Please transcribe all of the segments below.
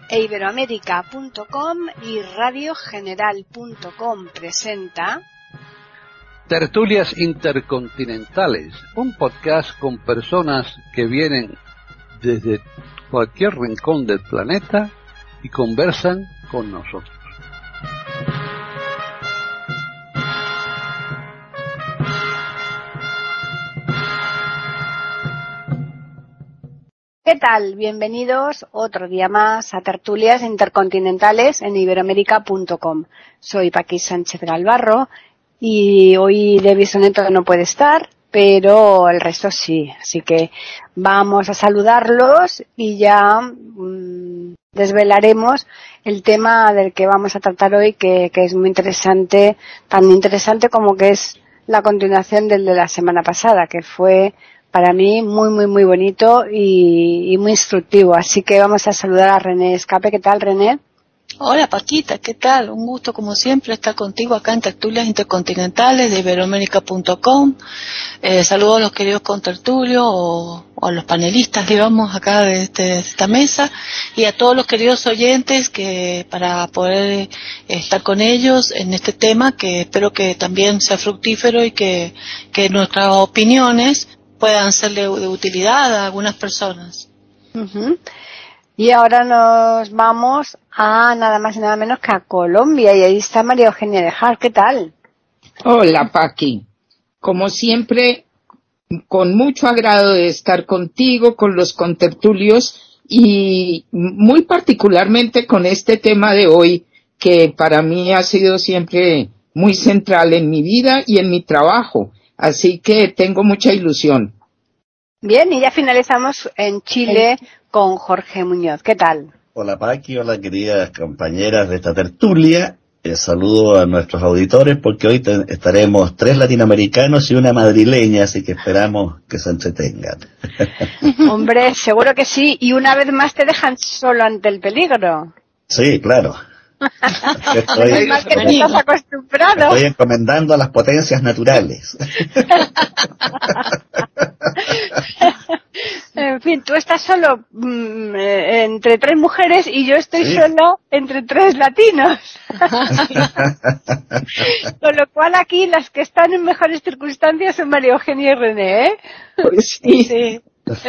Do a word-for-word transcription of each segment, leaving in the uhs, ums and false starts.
e iberoamérica punto com y radio general punto com presenta Tertulias Intercontinentales, un podcast con personas que vienen desde cualquier rincón del planeta y conversan con nosotros. ¿Qué tal? Bienvenidos otro día más a Tertulias Intercontinentales en iberoamérica punto com. Soy Paqui Sánchez Galvarro y hoy Debbie Soneto no puede estar, pero el resto sí. Así que vamos a saludarlos y ya mmm, desvelaremos el tema del que vamos a tratar hoy, que, que es muy interesante, tan interesante como que es la continuación del de la semana pasada, que fue para mí muy, muy, muy bonito y, y muy instructivo. Así que vamos a saludar a René Escape. ¿Qué tal, René? Hola, Paquita, ¿qué tal? Un gusto, como siempre, estar contigo acá en Tertulias Intercontinentales de iberoamérica punto com. Eh, saludo a los queridos contertulios o, o a los panelistas, digamos, acá de, este, de esta mesa, y a todos los queridos oyentes que para poder eh, estar con ellos en este tema, que espero que también sea fructífero y que, que nuestras opiniones puedan serle de utilidad a algunas personas. Uh-huh. Y ahora nos vamos a nada más y nada menos que a Colombia, y ahí está María Eugenia de Jar. ¿Qué tal? Hola, Paqui. Como siempre, con mucho agrado de estar contigo, con los contertulios y muy particularmente con este tema de hoy, que para mí ha sido siempre muy central en mi vida y en mi trabajo. Así que tengo mucha ilusión. Bien, y ya finalizamos en Chile con Jorge Muñoz. ¿Qué tal? Hola, Paqui, hola, queridas compañeras de esta tertulia. Eh, saludo a nuestros auditores porque hoy te, estaremos tres latinoamericanos y una madrileña, así que esperamos que se entretengan. Hombre, seguro que sí, y una vez más te dejan solo ante el peligro. Sí, claro. Estoy, es más que te estás acostumbrado. Estoy encomendando a las potencias naturales. En fin, tú estás solo mmm, eh, entre tres mujeres y yo estoy ¿Sí? solo entre tres latinos. Con lo cual aquí las que están en mejores circunstancias son María Eugenia y René, ¿eh? Pues sí. Sí.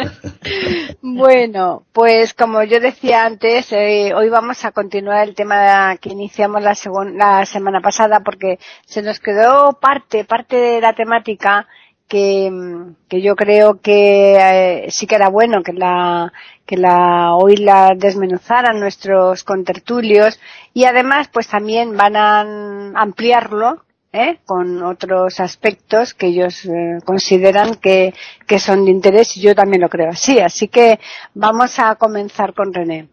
Bueno, pues como yo decía antes, eh, hoy vamos a continuar el tema que iniciamos la, segun- la semana pasada, porque se nos quedó parte, parte de la temática que, que yo creo que eh, sí que era bueno que la, que la hoy la desmenuzaran nuestros contertulios, y además pues también van a ampliarlo ¿Eh? con otros aspectos que ellos eh, consideran que, que son de interés, y yo también lo creo así. Así que vamos a comenzar con René.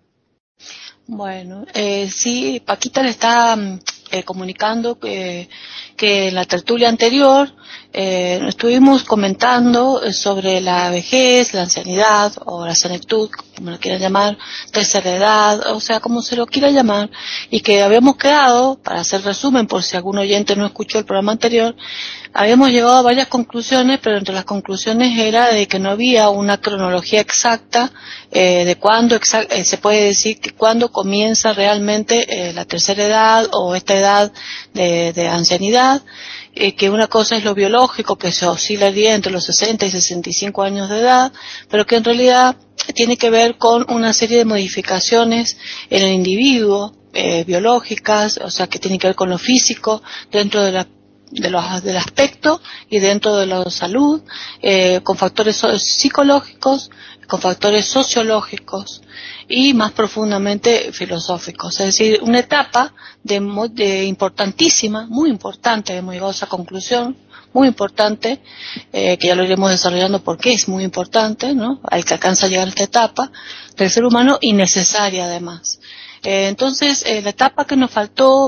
Bueno, eh, sí, Paquita le está eh, comunicando que, que en la tertulia anterior eh, estuvimos comentando sobre la vejez, la ancianidad o la senectud, como lo quieran llamar, tercera edad, o sea, como se lo quiera llamar, y que habíamos quedado, para hacer resumen por si algún oyente no escuchó el programa anterior, habíamos llegado a varias conclusiones, pero entre las conclusiones era de que no había una cronología exacta eh, de cuándo exa- eh, se puede decir que cuándo comienza realmente eh, la tercera edad o esta edad de, de ancianidad, eh, que una cosa es lo biológico, que se oscilaría entre los sesenta y sesenta y cinco años de edad, pero que en realidad tiene que ver con una serie de modificaciones en el individuo, eh, biológicas, o sea, que tiene que ver con lo físico, dentro de la de los, del aspecto y dentro de la salud, eh, con factores so- psicológicos, con factores sociológicos y más profundamente filosóficos. Es decir, una etapa de, de importantísima, muy importante, hemos llegado a esa conclusión, muy importante, eh, que ya lo iremos desarrollando porque es muy importante, ¿no? Al que alcanza a llegar a esta etapa del ser humano, y necesaria además. Eh, entonces, eh, la etapa que nos faltó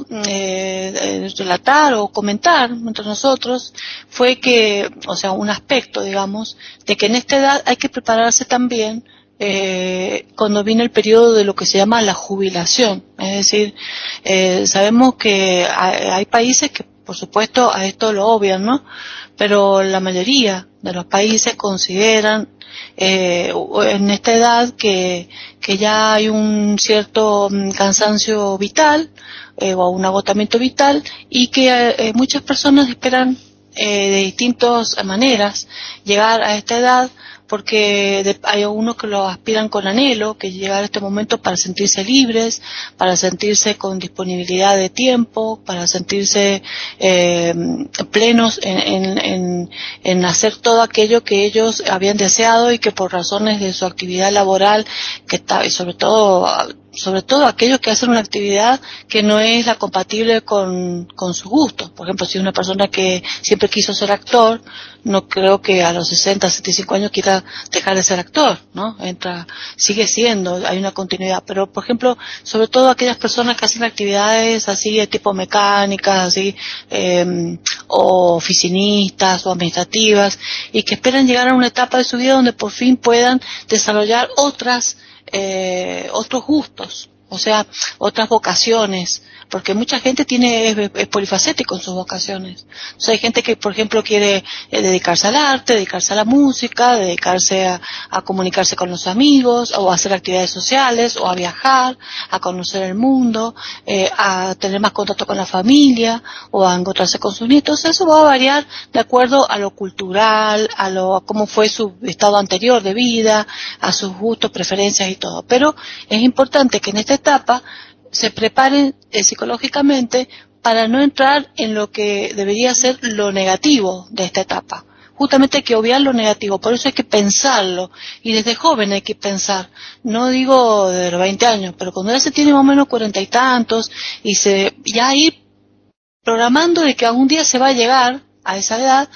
eh, relatar o comentar entre nosotros fue que, o sea, un aspecto, digamos, de que en esta edad hay que prepararse también eh, cuando viene el periodo de lo que se llama la jubilación. Es decir, eh, sabemos que hay, hay países que por supuesto a esto lo obvian, ¿no? Pero la mayoría de los países consideran eh, en esta edad que, que ya hay un cierto cansancio vital eh, o un agotamiento vital y que eh, muchas personas esperan eh, de distintas maneras llegar a esta edad, porque de, hay algunos que lo aspiran con anhelo, que llegar a este momento para sentirse libres, para sentirse con disponibilidad de tiempo, para sentirse eh, plenos en, en, en, en hacer todo aquello que ellos habían deseado y que por razones de su actividad laboral, que está, y sobre todo sobre todo aquellos que hacen una actividad que no es la compatible con, con sus gustos. Por ejemplo, si una persona que siempre quiso ser actor, no creo que a los sesenta, sesenta y cinco años quiera dejar de ser actor, ¿no? Entra, sigue siendo, hay una continuidad. Pero, por ejemplo, sobre todo aquellas personas que hacen actividades así de tipo mecánicas, así, eh, o oficinistas o administrativas, y que esperan llegar a una etapa de su vida donde por fin puedan desarrollar otras Eh, otros gustos, o sea, otras vocaciones, porque mucha gente tiene es, es polifacético en sus vocaciones. O sea, hay gente que, por ejemplo, quiere eh, dedicarse al arte, dedicarse a la música, dedicarse a, a comunicarse con los amigos, o a hacer actividades sociales, o a viajar, a conocer el mundo, eh, a tener más contacto con la familia, o a encontrarse con sus nietos. Eso va a variar de acuerdo a lo cultural, a lo a cómo fue su estado anterior de vida, a sus gustos, preferencias y todo. Pero es importante que en esta etapa se preparen eh, psicológicamente para no entrar en lo que debería ser lo negativo de esta etapa. Justamente hay que obviar lo negativo, por eso hay que pensarlo, y desde joven hay que pensar, no digo de los veinte años, pero cuando ya se tiene más o menos cuarenta y tantos, y se ya ir programando de que algún día se va a llegar a esa edad,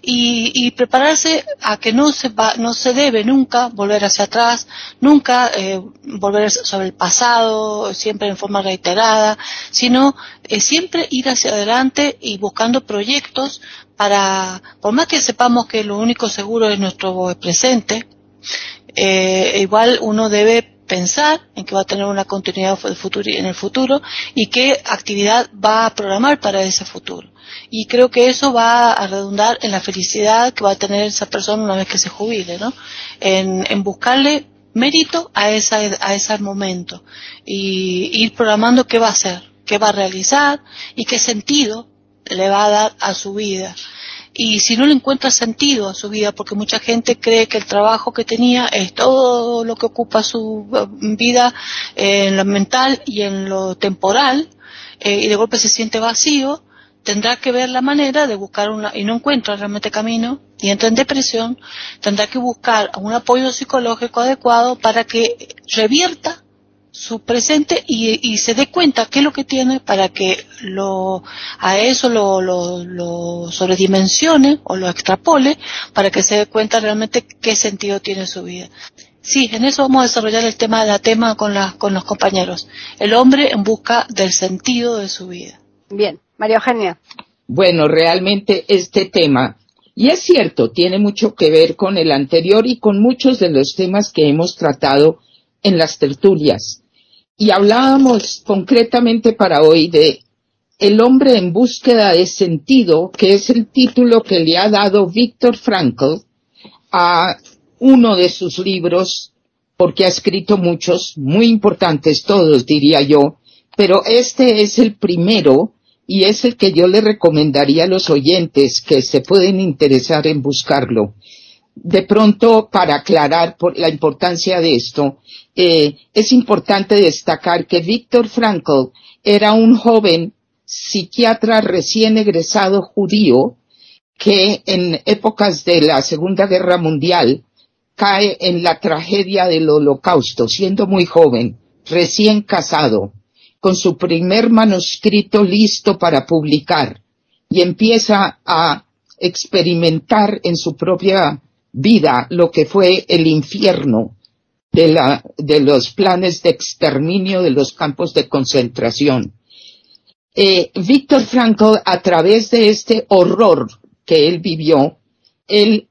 y, y prepararse a que no se va, no se debe nunca volver hacia atrás, nunca eh, volver sobre el pasado, siempre en forma reiterada, sino eh, siempre ir hacia adelante y buscando proyectos para, por más que sepamos que lo único seguro es nuestro presente, eh, igual uno debe pensar en que va a tener una continuidad en el futuro y qué actividad va a programar para ese futuro. Y creo que eso va a redundar en la felicidad que va a tener esa persona una vez que se jubile, ¿no? En, en buscarle mérito a esa, a ese momento y ir programando qué va a hacer, qué va a realizar y qué sentido le va a dar a su vida. Y si no le encuentra sentido a su vida, porque mucha gente cree que el trabajo que tenía es todo lo que ocupa su vida eh, en lo mental y en lo temporal, eh, y de golpe se siente vacío, tendrá que ver la manera de buscar una, y no encuentra realmente camino, y entra en depresión, tendrá que buscar un apoyo psicológico adecuado para que revierta su presente y, y se dé cuenta qué es lo que tiene para que lo a eso lo, lo, lo sobredimensione o lo extrapole para que se dé cuenta realmente qué sentido tiene su vida. Sí, en eso vamos a desarrollar el tema, la tema con, la, con los compañeros. El hombre en busca del sentido de su vida. Bien, María Eugenia. Bueno, realmente este tema, y es cierto, tiene mucho que ver con el anterior y con muchos de los temas que hemos tratado en las tertulias. Y hablábamos concretamente para hoy de El hombre en búsqueda de sentido, que es el título que le ha dado Viktor Frankl a uno de sus libros, porque ha escrito muchos, muy importantes todos, diría yo, pero este es el primero y es el que yo le recomendaría a los oyentes que se pueden interesar en buscarlo. De pronto, para aclarar por la importancia de esto, eh, es importante destacar que Viktor Frankl era un joven psiquiatra recién egresado judío que en épocas de la Segunda Guerra Mundial cae en la tragedia del Holocausto, siendo muy joven, recién casado, con su primer manuscrito listo para publicar, y empieza a experimentar en su propia vida lo que fue el infierno de la, de los planes de exterminio de los campos de concentración. Eh, Viktor Frankl, a través de este horror que él vivió, él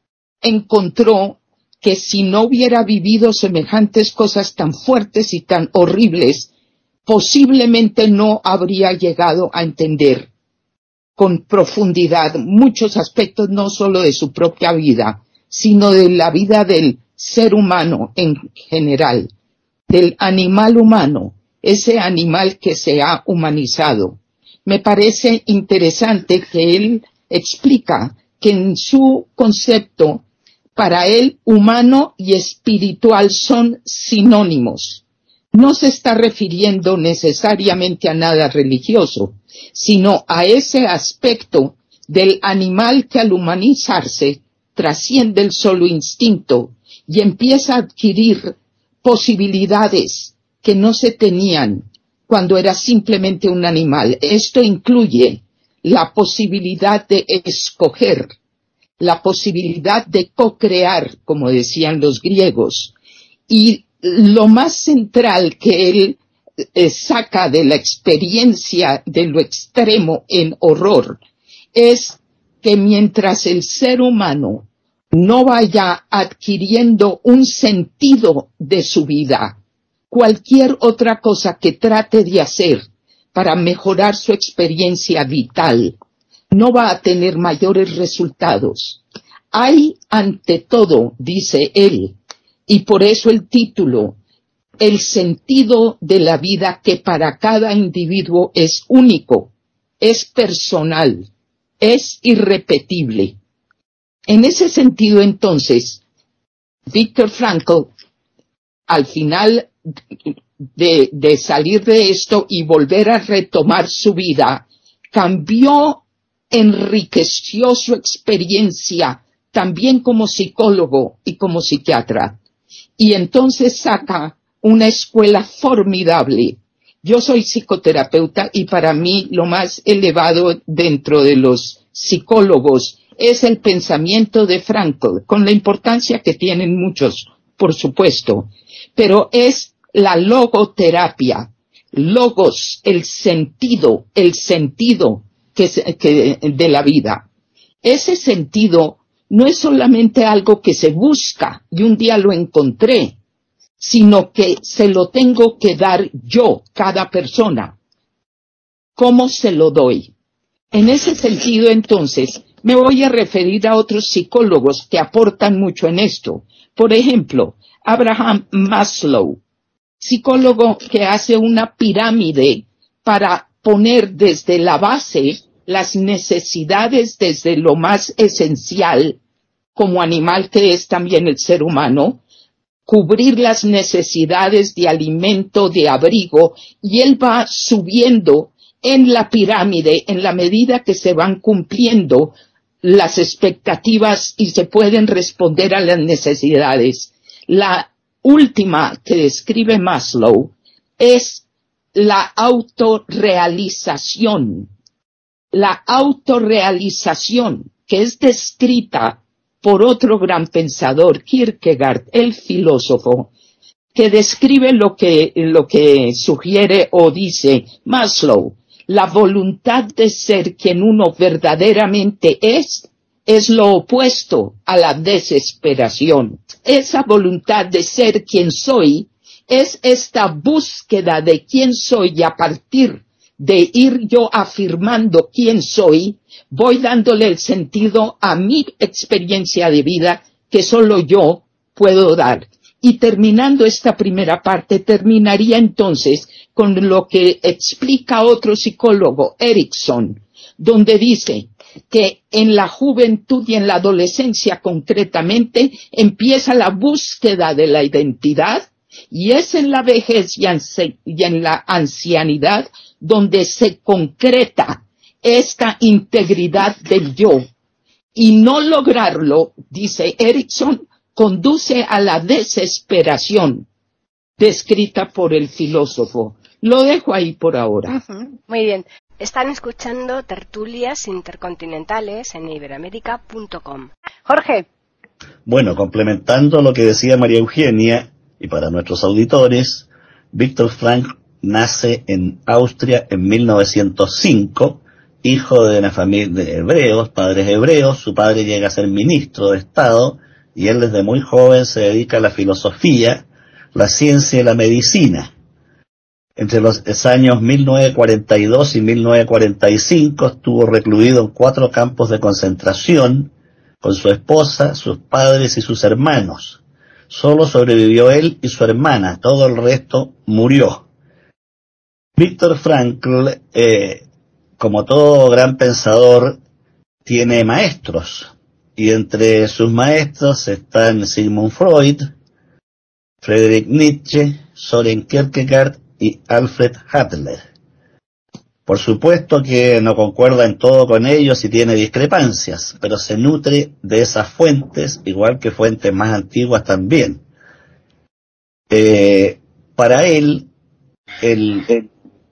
encontró que si no hubiera vivido semejantes cosas tan fuertes y tan horribles, posiblemente no habría llegado a entender con profundidad muchos aspectos no solo de su propia vida, sino de la vida del ser humano en general, del animal humano, ese animal que se ha humanizado. Me parece interesante que él explica que en su concepto, para él, humano y espiritual son sinónimos. No se está refiriendo necesariamente a nada religioso, sino a ese aspecto del animal que al humanizarse trasciende el solo instinto y empieza a adquirir posibilidades que no se tenían cuando era simplemente un animal. Esto incluye la posibilidad de escoger, la posibilidad de co-crear, como decían los griegos, y lo más central que él eh, saca de la experiencia de lo extremo en horror es que mientras el ser humano no vaya adquiriendo un sentido de su vida, cualquier otra cosa que trate de hacer para mejorar su experiencia vital no va a tener mayores resultados. Hay, ante todo, dice él, y por eso el título, el sentido de la vida que para cada individuo es único, es personal, es irrepetible. En ese sentido, entonces, Viktor Frankl, al final de, de salir de esto y volver a retomar su vida, cambió, enriqueció su experiencia también como psicólogo y como psiquiatra. Y entonces saca una escuela formidable. Yo soy psicoterapeuta y para mí lo más elevado dentro de los psicólogos es el pensamiento de Frankl, con la importancia que tienen muchos, por supuesto, pero es la logoterapia, logos, el sentido, el sentido que, que de la vida. Ese sentido no es solamente algo que se busca y un día lo encontré, sino que se lo tengo que dar yo, cada persona. ¿Cómo se lo doy? En ese sentido, entonces, me voy a referir a otros psicólogos que aportan mucho en esto. Por ejemplo, Abraham Maslow, psicólogo que hace una pirámide para poner desde la base las necesidades desde lo más esencial, como animal que es también el ser humano, cubrir las necesidades de alimento, de abrigo, y él va subiendo en la pirámide en la medida que se van cumpliendo las expectativas y se pueden responder a las necesidades. La última que describe Maslow es la autorrealización. La autorrealización que es descrita por otro gran pensador, Kierkegaard, el filósofo, que describe lo que, lo que sugiere o dice Maslow. La voluntad de ser quien uno verdaderamente es, es lo opuesto a la desesperación. Esa voluntad de ser quien soy es esta búsqueda de quién soy y a partir de ir yo afirmando quién soy, voy dándole el sentido a mi experiencia de vida que solo yo puedo dar. Y terminando esta primera parte, terminaría entonces con lo que explica otro psicólogo, Erickson, donde dice que en la juventud y en la adolescencia concretamente empieza la búsqueda de la identidad y es en la vejez y en la ancianidad donde se concreta esta integridad del yo. Y no lograrlo, dice Erickson, conduce a la desesperación descrita por el filósofo. Lo dejo ahí por ahora. Uh-huh. Muy bien. Están escuchando Tertulias Intercontinentales en iberoamérica punto com. Jorge. Bueno, complementando lo que decía María Eugenia, y para nuestros auditores, Viktor Frankl nace en Austria en mil novecientos cinco, hijo de una familia de hebreos, padres hebreos. Su padre llega a ser ministro de Estado y él desde muy joven se dedica a la filosofía, la ciencia y la medicina. Entre los años mil novecientos cuarenta y dos y mil novecientos cuarenta y cinco estuvo recluido en cuatro campos de concentración con su esposa, sus padres y sus hermanos. Solo sobrevivió él y su hermana, todo el resto murió. Viktor Frankl, eh, como todo gran pensador, tiene maestros, y entre sus maestros están Sigmund Freud, Friedrich Nietzsche, Søren Kierkegaard y Alfred Adler. Por supuesto que no concuerda en todo con ellos y tiene discrepancias, pero se nutre de esas fuentes, igual que fuentes más antiguas también. Eh, para él, el, el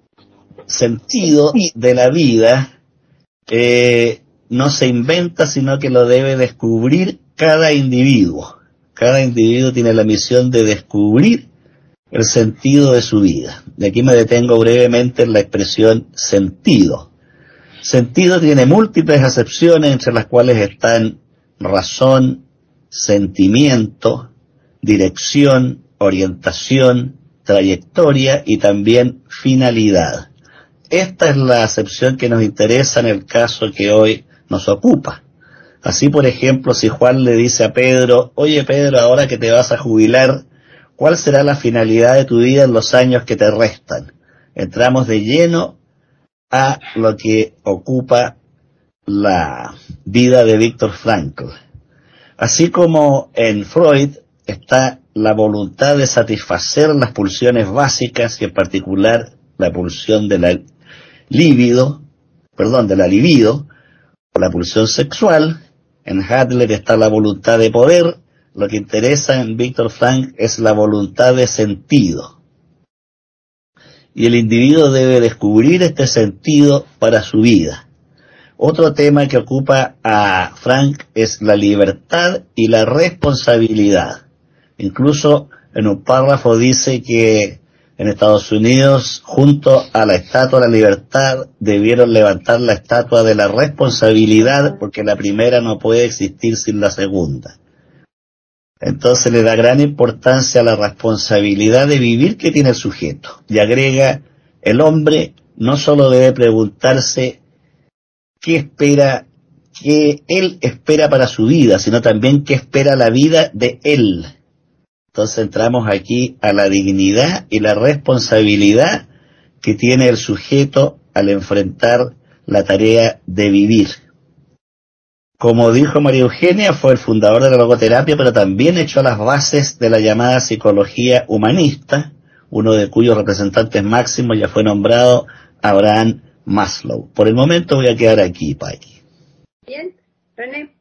sentido de la vida eh, no se inventa, sino que lo debe descubrir cada individuo. Cada individuo tiene la misión de descubrir el sentido de su vida. De aquí me detengo brevemente en la expresión sentido. Sentido tiene múltiples acepciones, entre las cuales están razón, sentimiento, dirección, orientación, trayectoria y también finalidad. Esta es la acepción que nos interesa en el caso que hoy nos ocupa. Así, por ejemplo, si Juan le dice a Pedro: oye Pedro, ahora que te vas a jubilar, ¿cuál será la finalidad de tu vida en los años que te restan? Entramos de lleno a lo que ocupa la vida de Viktor Frankl. Así como en Freud está la voluntad de satisfacer las pulsiones básicas, y en particular la pulsión de la libido, perdón, de la libido, o la pulsión sexual. En Adler está la voluntad de poder. Lo que interesa en Viktor Frankl es la voluntad de sentido. Y el individuo debe descubrir este sentido para su vida. Otro tema que ocupa a Frankl es la libertad y la responsabilidad. Incluso en un párrafo dice que en Estados Unidos, junto a la Estatua de la Libertad, debieron levantar la Estatua de la Responsabilidad, porque la primera no puede existir sin la segunda. Entonces le da gran importancia a la responsabilidad de vivir que tiene el sujeto. Y agrega: el hombre no solo debe preguntarse qué espera, qué él espera para su vida, sino también qué espera la vida de él. Entonces entramos aquí a la dignidad y la responsabilidad que tiene el sujeto al enfrentar la tarea de vivir. Como dijo María Eugenia, fue el fundador de la logoterapia, pero también echó las bases de la llamada psicología humanista, uno de cuyos representantes máximos ya fue nombrado Abraham Maslow. Por el momento voy a quedar aquí, Paqui. Bien, René.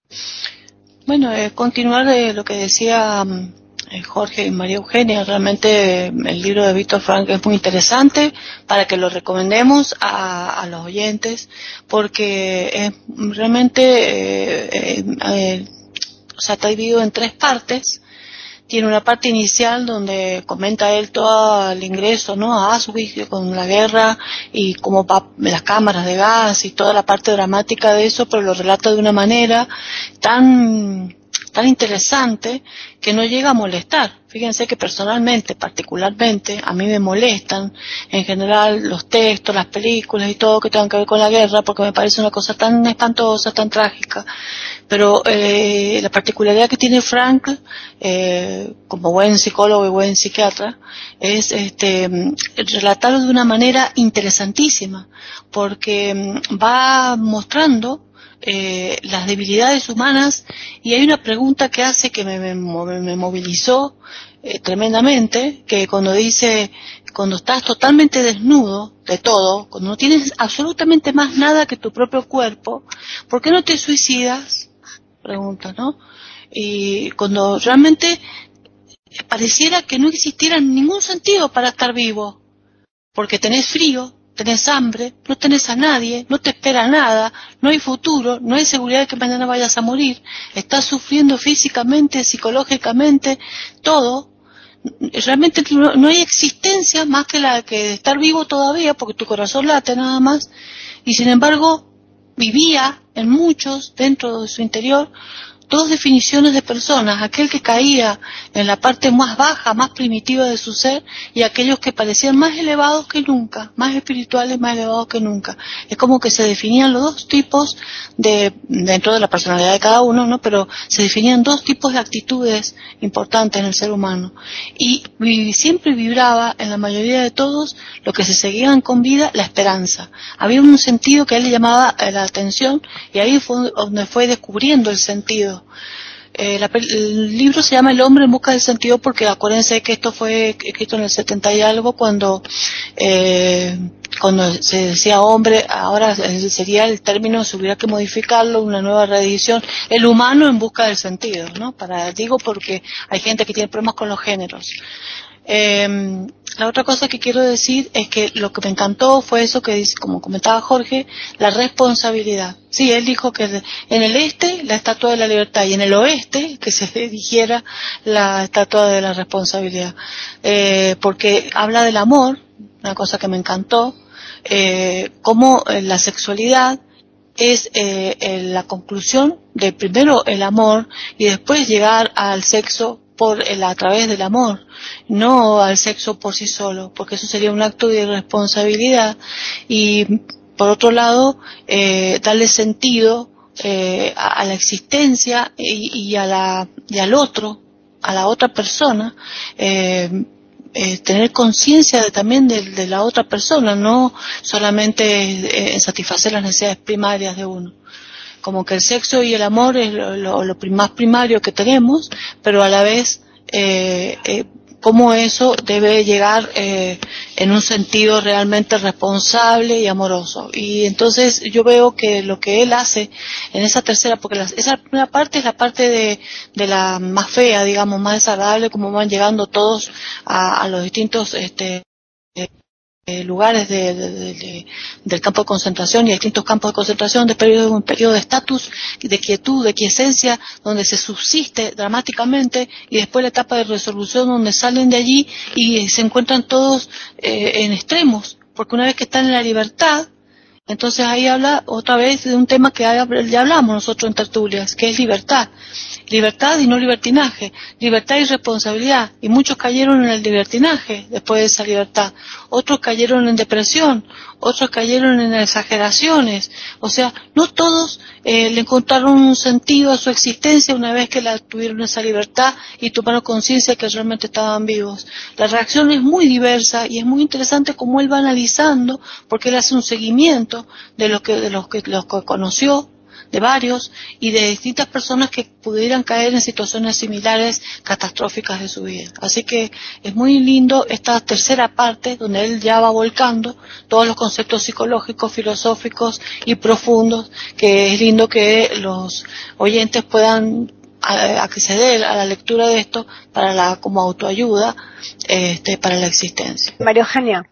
Bueno, eh, continuar de lo que decía um, Jorge y María Eugenia. Realmente eh, el libro de Viktor Frankl es muy interesante para que lo recomendemos a, a los oyentes, porque es realmente eh, eh, eh, o sea, está dividido en tres partes. Tiene una parte inicial donde comenta él todo el ingreso, ¿no?, a Auschwitz con la guerra y cómo va las cámaras de gas y toda la parte dramática de eso, pero lo relata de una manera tan tan interesante que no llega a molestar. Fíjense que personalmente, particularmente, a mí me molestan en general los textos, las películas y todo que tengan que ver con la guerra, porque me parece una cosa tan espantosa, tan trágica. Pero eh, la particularidad que tiene Frankl, eh, como buen psicólogo y buen psiquiatra, es este relatarlo de una manera interesantísima, porque va mostrando Eh, las debilidades humanas, y hay una pregunta que hace que me, me, me movilizó eh, tremendamente, que cuando dice: cuando estás totalmente desnudo de todo, cuando no tienes absolutamente más nada que tu propio cuerpo, ¿por qué no te suicidas? Pregunta, ¿no? Y cuando realmente pareciera que no existiera ningún sentido para estar vivo, porque tenés frío, tenés hambre, no tenés a nadie, no te espera nada, no hay futuro, no hay seguridad de que mañana vayas a morir, estás sufriendo físicamente, psicológicamente, todo. Realmente no, no hay existencia más que la que de estar vivo todavía, porque tu corazón late nada más, y sin embargo vivía en muchos, dentro de su interior, dos definiciones de personas, aquel que caía en la parte más baja, más primitiva de su ser, y aquellos que parecían más elevados que nunca, más espirituales, más elevados que nunca. Es como que se definían los dos tipos de, dentro de la personalidad de cada uno, ¿no? Pero se definían dos tipos de actitudes importantes en el ser humano. Y, y siempre vibraba en la mayoría de todos los que se seguían con vida la esperanza. Había un sentido que a él le llamaba la atención, y ahí fue donde fue descubriendo el sentido. Eh, la, el libro se llama El hombre en busca del sentido porque acuérdense que esto fue escrito en el setenta y algo, cuando eh, cuando se decía hombre, ahora sería el término, se hubiera que modificarlo, una nueva reedición, el humano en busca del sentido, ¿no? Para, digo porque hay gente que tiene problemas con los géneros. Eh, la otra cosa que quiero decir es que lo que me encantó fue eso que dice, como comentaba Jorge, la responsabilidad. Sí, él dijo que en el este la estatua de la libertad y en el oeste que se erigiera la estatua de la responsabilidad, eh, porque habla del amor, una cosa que me encantó, eh, cómo la sexualidad es eh, eh, la conclusión de primero el amor y después llegar al sexo por el, a través del amor, no al sexo por sí solo, porque eso sería un acto de irresponsabilidad. Y por otro lado, eh, darle sentido eh, a, a la existencia y, y, a la, y al otro, a la otra persona, eh, eh, tener conciencia de, también de, de la otra persona, no solamente eh, satisfacer las necesidades primarias de uno. Como que el sexo y el amor es lo, lo, lo más primario que tenemos, pero a la vez eh, eh, cómo eso debe llegar eh, en un sentido realmente responsable y amoroso. Y entonces yo veo que lo que él hace en esa tercera, porque la, esa primera parte es la parte de, de la más fea, digamos, más desagradable, como van llegando todos a, a los distintos este eh, lugares de, de, de, de, del campo de concentración y distintos campos de concentración, de periodo, un periodo de estatus, de quietud, de quiesencia, donde se subsiste dramáticamente, y después la etapa de resolución donde salen de allí y se encuentran todos eh, en extremos, porque una vez que están en la libertad, entonces ahí habla otra vez de un tema que ya hablamos nosotros en tertulias, que es libertad. Libertad y no libertinaje, libertad y responsabilidad, y muchos cayeron en el libertinaje después de esa libertad, otros cayeron en depresión, otros cayeron en exageraciones, o sea, no todos eh, le encontraron un sentido a su existencia una vez que la tuvieron esa libertad y tomaron conciencia que realmente estaban vivos. La reacción es muy diversa y es muy interesante cómo él va analizando, porque él hace un seguimiento de lo que, de los que, los que conoció, de varios y de distintas personas que pudieran caer en situaciones similares catastróficas de su vida. Así que es muy lindo esta tercera parte donde él ya va volcando todos los conceptos psicológicos, filosóficos y profundos, que es lindo que los oyentes puedan acceder a la lectura de esto para la como autoayuda este, para la existencia. María Eugenia.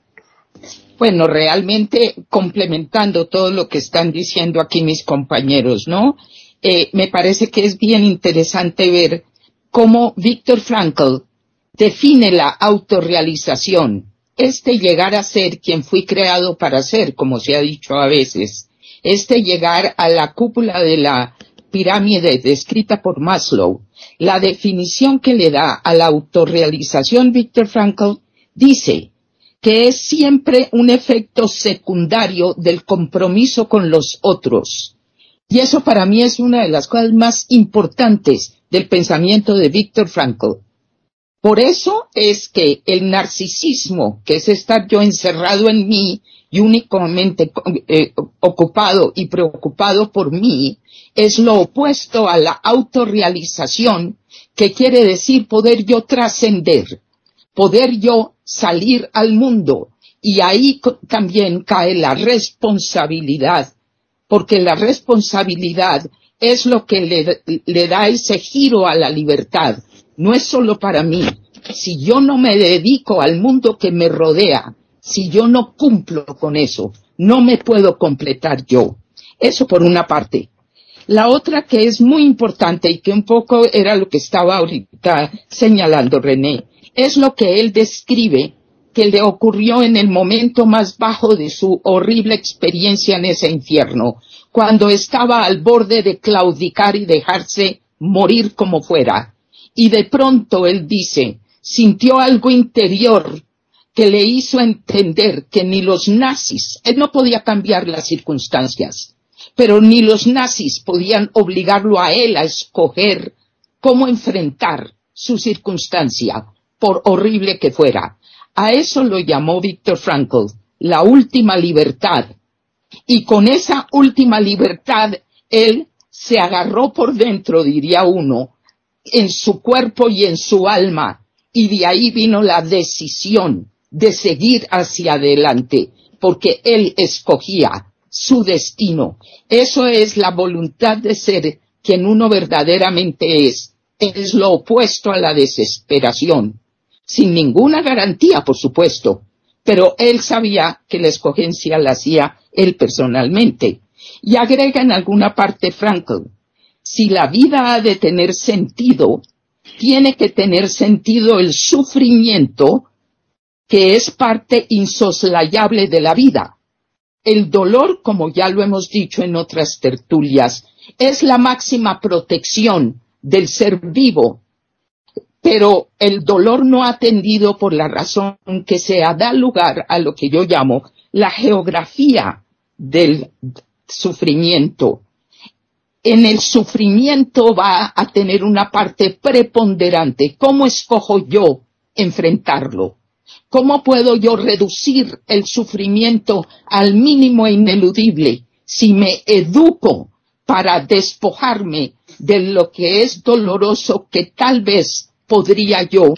Bueno, realmente complementando todo lo que están diciendo aquí mis compañeros, ¿no? Eh, me parece que es bien interesante ver cómo Viktor Frankl define la autorrealización, este llegar a ser quien fui creado para ser, como se ha dicho a veces, este llegar a la cúpula de la pirámide descrita por Maslow. La definición que le da a la autorrealización Viktor Frankl dice que es siempre un efecto secundario del compromiso con los otros. Y eso para mí es una de las cosas más importantes del pensamiento de Viktor Frankl. Por eso es que el narcisismo, que es estar yo encerrado en mí y únicamente eh, ocupado y preocupado por mí, es lo opuesto a la autorrealización, que quiere decir poder yo trascender, poder yo salir al mundo, y ahí también cae la responsabilidad, porque la responsabilidad es lo que le, le da ese giro a la libertad. No es solo para mí. Si yo no me dedico al mundo que me rodea, si yo no cumplo con eso, no me puedo completar yo. Eso por una parte. La otra que es muy importante y que un poco era lo que estaba ahorita señalando René, es lo que él describe que le ocurrió en el momento más bajo de su horrible experiencia en ese infierno, cuando estaba al borde de claudicar y dejarse morir como fuera. Y de pronto él dice, sintió algo interior que le hizo entender que ni los nazis, él no podía cambiar las circunstancias, pero ni los nazis podían obligarlo a él a escoger cómo enfrentar su circunstancia, por horrible que fuera. A eso lo llamó Viktor Frankl, la última libertad. Y con esa última libertad, él se agarró por dentro, diría uno, en su cuerpo y en su alma, y de ahí vino la decisión de seguir hacia adelante, porque él escogía su destino. Eso es la voluntad de ser quien uno verdaderamente es. Es lo opuesto a la desesperación, sin ninguna garantía, por supuesto, pero él sabía que la escogencia la hacía él personalmente. Y agrega en alguna parte Frankl, si la vida ha de tener sentido, tiene que tener sentido el sufrimiento, que es parte insoslayable de la vida. El dolor, como ya lo hemos dicho en otras tertulias, es la máxima protección del ser vivo, pero el dolor no atendido por la razón que sea da lugar a lo que yo llamo la geografía del sufrimiento. En el sufrimiento va a tener una parte preponderante. ¿Cómo escojo yo enfrentarlo? ¿Cómo puedo yo reducir el sufrimiento al mínimo e ineludible si me educo para despojarme de lo que es doloroso que tal vez podría yo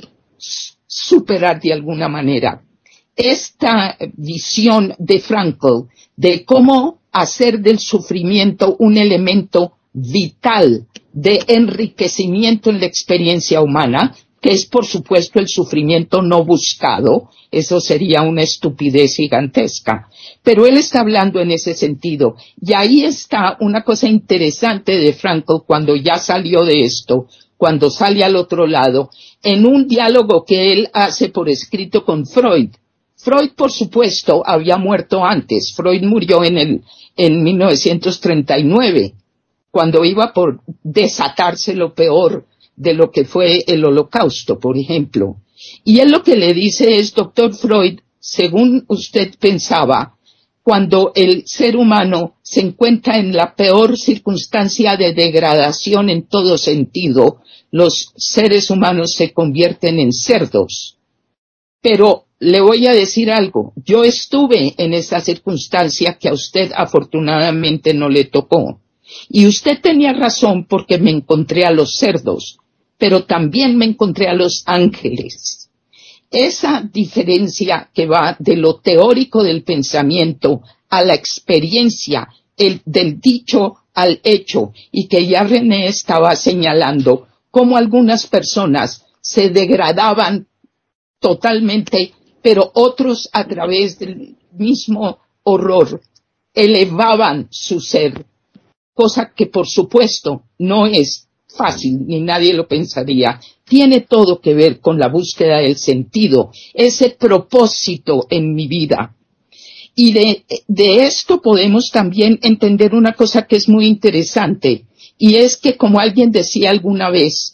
superar de alguna manera? Esta visión de Frankl de cómo hacer del sufrimiento un elemento vital de enriquecimiento en la experiencia humana, que es por supuesto el sufrimiento no buscado, eso sería una estupidez gigantesca. Pero él está hablando en ese sentido. Y ahí está una cosa interesante de Frankl cuando ya salió de esto, cuando sale al otro lado, en un diálogo que él hace por escrito con Freud. Freud, por supuesto, había muerto antes. Freud murió en el, en mil novecientos treinta y nueve, cuando iba por desatarse lo peor de lo que fue el Holocausto, por ejemplo. Y él lo que le dice es, doctor Freud, según usted pensaba, cuando el ser humano se encuentra en la peor circunstancia de degradación en todo sentido, los seres humanos se convierten en cerdos. Pero le voy a decir algo, yo estuve en esa circunstancia que a usted afortunadamente no le tocó. Y usted tenía razón porque me encontré a los cerdos, pero también me encontré a los ángeles. Esa diferencia que va de lo teórico del pensamiento a la experiencia, el, del dicho al hecho, y que ya René estaba señalando cómo algunas personas se degradaban totalmente, pero otros a través del mismo horror elevaban su ser, cosa que por supuesto no es fácil, ni nadie lo pensaría. Tiene todo que ver con la búsqueda del sentido, ese propósito en mi vida. Y de, de esto podemos también entender una cosa que es muy interesante, y es que, como alguien decía alguna vez,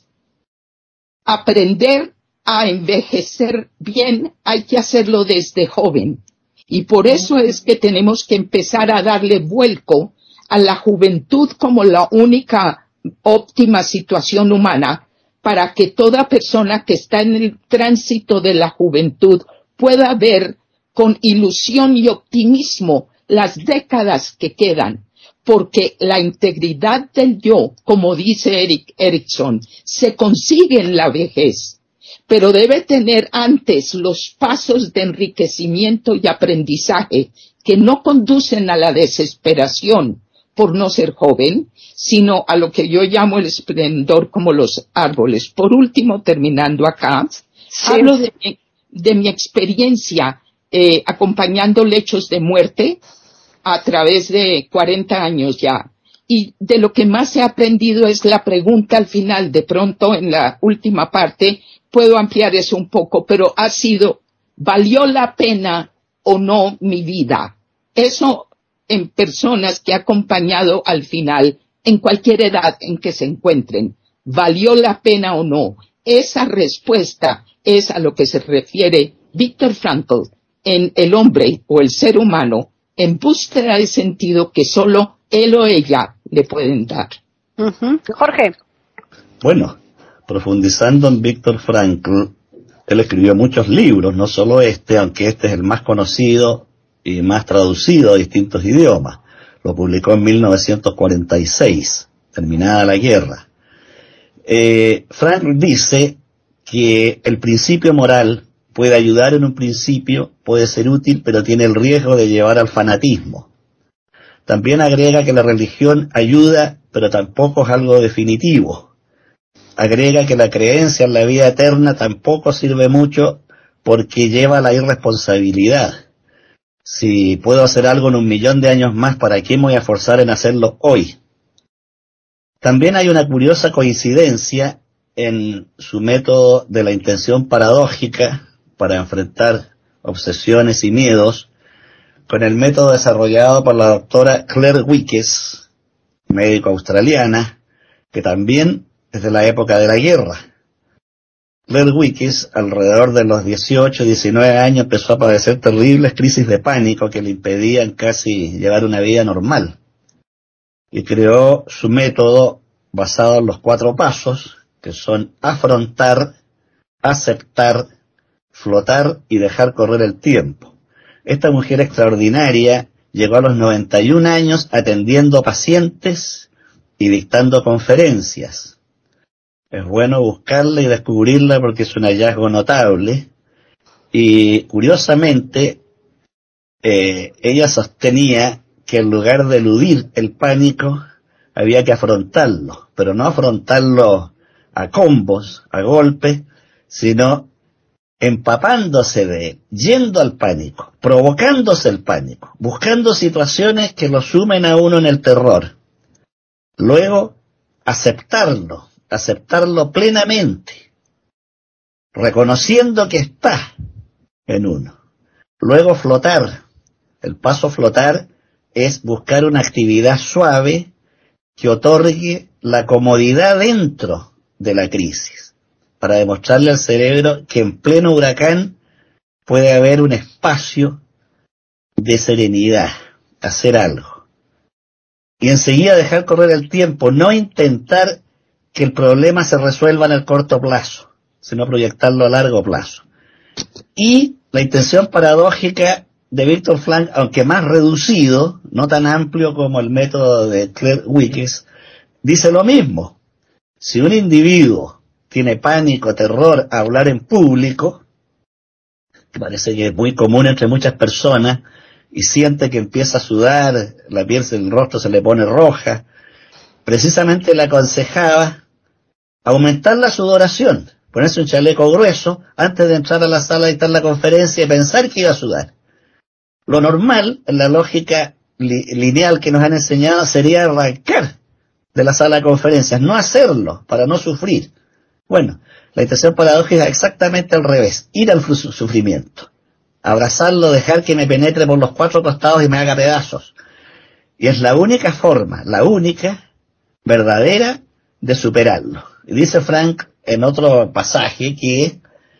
aprender a envejecer bien hay que hacerlo desde joven. Y por eso es que tenemos que empezar a darle vuelco a la juventud como la única óptima situación humana, para que toda persona que está en el tránsito de la juventud pueda ver con ilusión y optimismo las décadas que quedan, porque la integridad del yo, como dice Erik Erikson, se consigue en la vejez, pero debe tener antes los pasos de enriquecimiento y aprendizaje que no conducen a la desesperación por no ser joven, sino a lo que yo llamo el esplendor como los árboles. Por último, terminando acá, sí. hablo de mi, de mi experiencia eh, acompañando lechos de muerte a través de cuarenta años ya. Y de lo que más he aprendido es la pregunta al final. De pronto, en la última parte, puedo ampliar eso un poco, pero ha sido, ¿valió la pena o no mi vida? Eso en personas que he acompañado al final, en cualquier edad en que se encuentren. ¿valió la pena o no? Esa respuesta es a lo que se refiere Viktor Frankl en El hombre o el ser humano en búsqueda de sentido que solo él o ella le pueden dar. Uh-huh. Jorge. Bueno, profundizando en Viktor Frankl, él escribió muchos libros, no solo este, aunque este es el más conocido y más traducido a distintos idiomas. Lo publicó en mil novecientos cuarenta y seis, terminada la guerra. Eh, Frankl dice que el principio moral puede ayudar en un principio, puede ser útil, pero tiene el riesgo de llevar al fanatismo. También agrega que la religión ayuda, pero tampoco es algo definitivo. Agrega que la creencia en la vida eterna tampoco sirve mucho porque lleva a la irresponsabilidad. Si puedo hacer algo en un millón de años más, ¿para qué me voy a forzar en hacerlo hoy? También hay una curiosa coincidencia en su método de la intención paradójica para enfrentar obsesiones y miedos con el método desarrollado por la doctora Claire Weekes, médico australiana, que también es de la época de la guerra. Claire Weekes, alrededor de los dieciocho, diecinueve años, empezó a padecer terribles crisis de pánico que le impedían casi llevar una vida normal. Y creó su método basado en los cuatro pasos, que son afrontar, aceptar, flotar y dejar correr el tiempo. Esta mujer extraordinaria llegó a los noventa y un años atendiendo pacientes y dictando conferencias. Es bueno buscarla y descubrirla porque es un hallazgo notable. Y curiosamente, eh, ella sostenía que en lugar de eludir el pánico, había que afrontarlo, pero no afrontarlo a combos, a golpes, sino empapándose de él, yendo al pánico, provocándose el pánico, buscando situaciones que lo sumen a uno en el terror. Luego, aceptarlo, aceptarlo plenamente, reconociendo que está en uno. Luego, flotar. El paso flotar es buscar una actividad suave que otorgue la comodidad dentro de la crisis, para demostrarle al cerebro que en pleno huracán puede haber un espacio de serenidad, hacer algo. Y enseguida dejar correr el tiempo, no intentar que el problema se resuelva en el corto plazo, sino proyectarlo a largo plazo. Y la intención paradójica de Viktor Frankl, aunque más reducido, no tan amplio como el método de Claire Weekes, dice lo mismo. Si un individuo tiene pánico, terror a hablar en público, que parece que es muy común entre muchas personas, y siente que empieza a sudar, la piel del rostro se le pone roja, precisamente le aconsejaba aumentar la sudoración, ponerse un chaleco grueso antes de entrar a la sala a dictar la conferencia y pensar que iba a sudar. Lo normal, en la lógica li- lineal que nos han enseñado, sería arrancar de la sala de conferencias, no hacerlo, para no sufrir. Bueno, la intención paradójica es exactamente al revés, ir al sufrimiento, abrazarlo, dejar que me penetre por los cuatro costados y me haga pedazos. Y es la única forma, la única, verdadera, de superarlo. Y dice Frank en otro pasaje que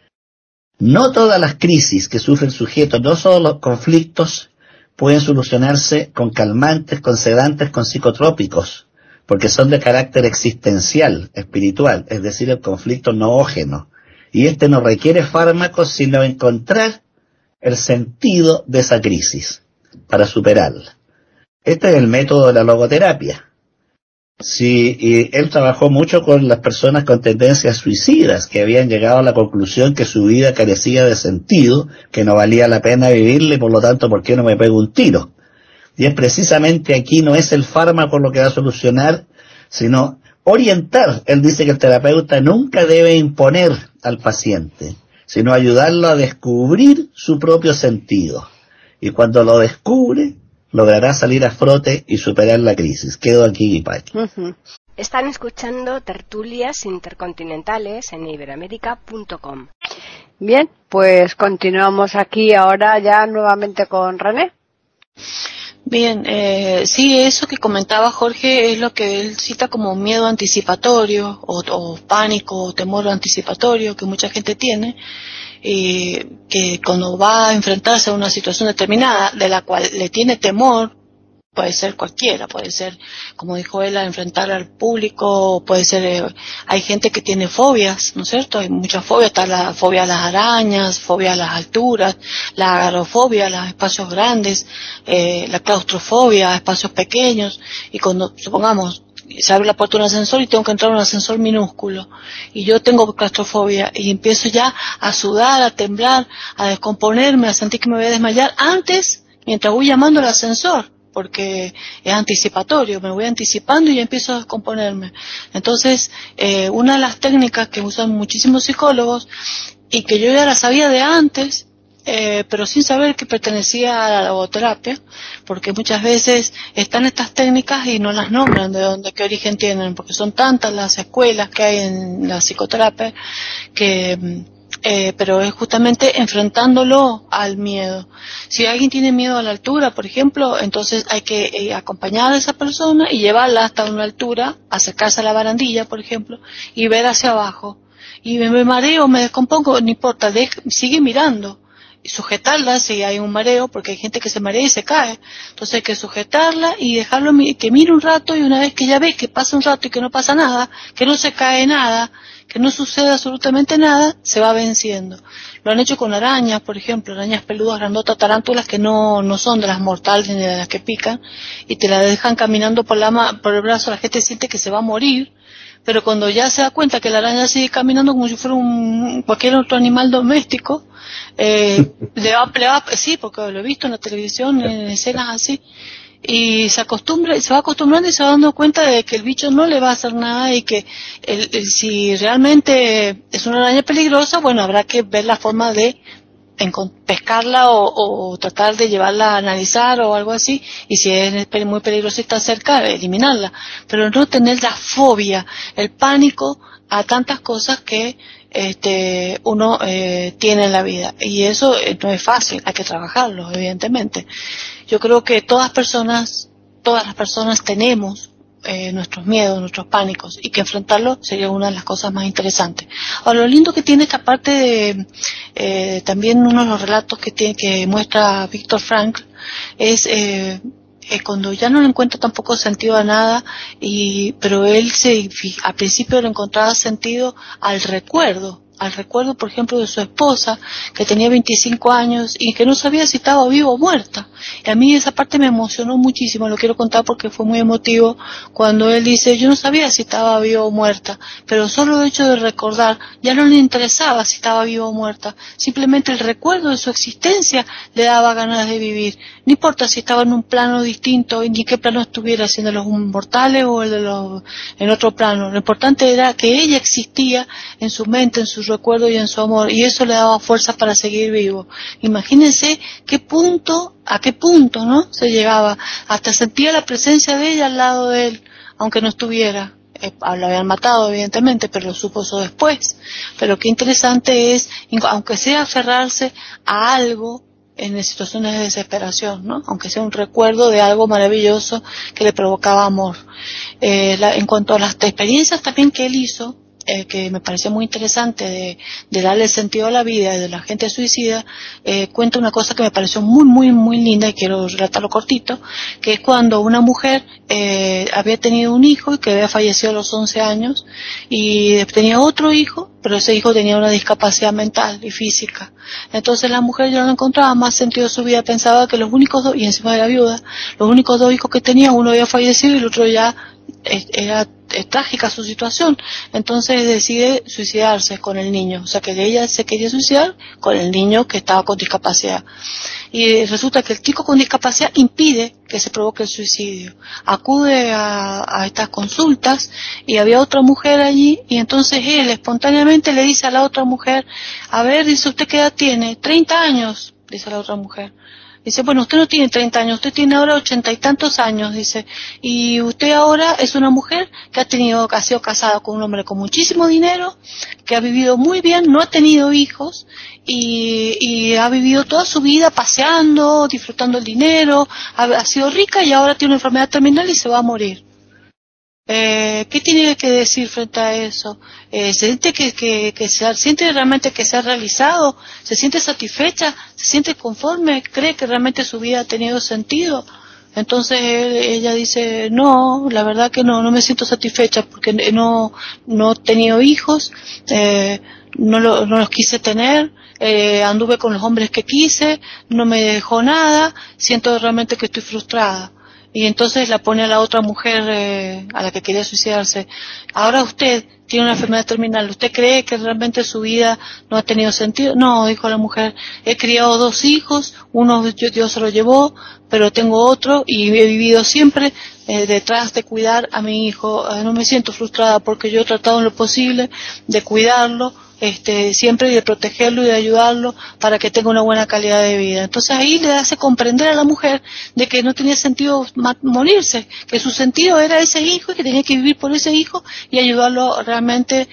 no todas las crisis que sufre el sujeto, no solo los conflictos, pueden solucionarse con calmantes, con sedantes, con psicotrópicos, porque son de carácter existencial, espiritual, es decir, el conflicto noógeno. Y este no requiere fármacos, sino encontrar el sentido de esa crisis para superarla. Este es el método de la logoterapia. Sí, y él trabajó mucho con las personas con tendencias suicidas, que habían llegado a la conclusión que su vida carecía de sentido, que no valía la pena vivirle, y por lo tanto, ¿por qué no me pego un tiro? Y es precisamente aquí, no es el fármaco lo que va a solucionar, sino orientar. Él dice que el terapeuta nunca debe imponer al paciente, sino ayudarlo a descubrir su propio sentido. Y cuando lo descubre, logrará salir a flote y superar la crisis. Quedo aquí, Paqui. Uh-huh. Están escuchando tertulias intercontinentales en iberoamerica punto com. Bien, pues continuamos aquí ahora ya nuevamente con René. Bien, eh, sí, eso que comentaba Jorge es lo que él cita como miedo anticipatorio o, o pánico o temor anticipatorio que mucha gente tiene, y que cuando va a enfrentarse a una situación determinada de la cual le tiene temor, puede ser cualquiera, puede ser, como dijo él, a enfrentar al público, puede ser, eh, hay gente que tiene fobias, ¿no es cierto? Hay muchas fobias, está la fobia a las arañas, fobia a las alturas, la agarofobia a los espacios grandes, eh, la claustrofobia a espacios pequeños, y cuando, supongamos, se abre la puerta de un ascensor y tengo que entrar a un ascensor minúsculo, y yo tengo claustrofobia, y empiezo ya a sudar, a temblar, a descomponerme, a sentir que me voy a desmayar, antes, mientras voy llamando al ascensor, porque es anticipatorio, me voy anticipando y ya empiezo a descomponerme. Entonces, eh, una de las técnicas que usan muchísimos psicólogos, y que yo ya la sabía de antes, eh, pero sin saber que pertenecía a la logoterapia, porque muchas veces están estas técnicas y no las nombran de dónde, qué origen tienen, porque son tantas las escuelas que hay en la psicoterapia, que... Eh, pero es justamente enfrentándolo al miedo. Si alguien tiene miedo a la altura, por ejemplo, entonces hay que eh, acompañar a esa persona y llevarla hasta una altura, acercarse a la barandilla, por ejemplo, y ver hacia abajo. Y me, me mareo, me descompongo, no importa, de, sigue mirando. Y sujetarla si hay un mareo, porque hay gente que se marea y se cae. Entonces hay que sujetarla y dejarlo que mire un rato, y una vez que ya ve que pasa un rato y que no pasa nada, que no se cae nada, que no sucede absolutamente nada, se va venciendo. Lo han hecho con arañas, por ejemplo, arañas peludas, grandotas, tarántulas que no, no son de las mortales ni de las que pican, y te la dejan caminando por, la, por el brazo, la gente siente que se va a morir, pero cuando ya se da cuenta que la araña sigue caminando como si fuera un cualquier otro animal doméstico, eh, le va, le va, sí, porque lo he visto en la televisión, en escenas así, y se acostumbra, se va acostumbrando y se va dando cuenta de que el bicho no le va a hacer nada, y que el, el, si realmente es una araña peligrosa, bueno, habrá que ver la forma de en pescarla o, o tratar de llevarla a analizar o algo así, y si es muy peligrosa y está cerca, eliminarla, pero no tener la fobia, el pánico a tantas cosas que este uno eh, tiene en la vida, y eso eh, no es fácil, hay que trabajarlo, evidentemente. Yo creo que todas personas, todas las personas tenemos Eh, nuestros miedos, nuestros pánicos, y que enfrentarlo sería una de las cosas más interesantes. Ahora, lo lindo que tiene esta parte de eh, también uno de los relatos que tiene que muestra Viktor Frankl es eh, eh, cuando ya no le encuentra tampoco sentido a nada, y pero él se al principio le encontraba sentido al recuerdo al recuerdo, por ejemplo, de su esposa, que tenía veinticinco años y que no sabía si estaba viva o muerta. Y a mí esa parte me emocionó muchísimo, lo quiero contar porque fue muy emotivo cuando él dice, yo no sabía si estaba viva o muerta, pero solo el hecho de recordar, ya no le interesaba si estaba viva o muerta, simplemente el recuerdo de su existencia le daba ganas de vivir. No importa si estaba en un plano distinto y ni qué plano estuviera, si en los mortales o el de los, en otro plano. Lo importante era que ella existía en su mente, en su recuerdo y en su amor, y eso le daba fuerza para seguir vivo. Imagínense qué punto, a qué punto, ¿no? Se llegaba, hasta sentía la presencia de ella al lado de él, aunque no estuviera. Eh, lo habían matado, evidentemente, pero lo supo eso después. Pero qué interesante es, aunque sea aferrarse a algo en situaciones de desesperación, ¿no? Aunque sea un recuerdo de algo maravilloso que le provocaba amor. Eh, la, en cuanto a las experiencias también que él hizo, Eh, que me pareció muy interesante de, de darle sentido a la vida y de la gente suicida, eh, cuenta una cosa que me pareció muy, muy, muy linda, y quiero relatarlo cortito, que es cuando una mujer eh, había tenido un hijo y que había fallecido a los once años, y tenía otro hijo, pero ese hijo tenía una discapacidad mental y física. Entonces la mujer ya no encontraba más sentido a su vida, pensaba que los únicos dos, y encima de la viuda, los únicos dos hijos que tenía, uno había fallecido y el otro ya era es trágica su situación, entonces decide suicidarse con el niño, o sea que ella se quería suicidar con el niño que estaba con discapacidad, y resulta que el chico con discapacidad impide que se provoque el suicidio. Acude a, a estas consultas y había otra mujer allí, y entonces él espontáneamente le dice a la otra mujer, a ver, dice, ¿usted qué edad tiene? treinta años, dice la otra mujer. Dice, bueno, usted no tiene treinta años, usted tiene ahora ochenta y tantos años, dice, y usted ahora es una mujer que ha tenido, que ha sido casada con un hombre con muchísimo dinero, que ha vivido muy bien, no ha tenido hijos, y, y ha vivido toda su vida paseando, disfrutando el dinero, ha, ha sido rica y ahora tiene una enfermedad terminal y se va a morir. Eh, ¿Qué tiene que decir frente a eso? Eh, ¿Se siente que, que, que se siente realmente que se ha realizado? ¿Se siente satisfecha? ¿Se siente conforme? ¿Cree que realmente su vida ha tenido sentido? Entonces él, ella dice, no, la verdad que no, no me siento satisfecha porque no, no he tenido hijos, eh, no, lo, no los quise tener, eh, anduve con los hombres que quise, no me dejó nada, siento realmente que estoy frustrada. Y entonces la pone a la otra mujer eh, a la que quería suicidarse. Ahora usted tiene una enfermedad terminal. ¿Usted cree que realmente su vida no ha tenido sentido? No, dijo la mujer. He criado dos hijos. Uno Dios se lo llevó, pero tengo otro y he vivido siempre eh, detrás de cuidar a mi hijo. Eh, no me siento frustrada porque yo he tratado en lo posible de cuidarlo, este, siempre, y de protegerlo y de ayudarlo para que tenga una buena calidad de vida. Entonces ahí le hace comprender a la mujer de que no tenía sentido morirse, que su sentido era ese hijo y que tenía que vivir por ese hijo y ayudarlo realmente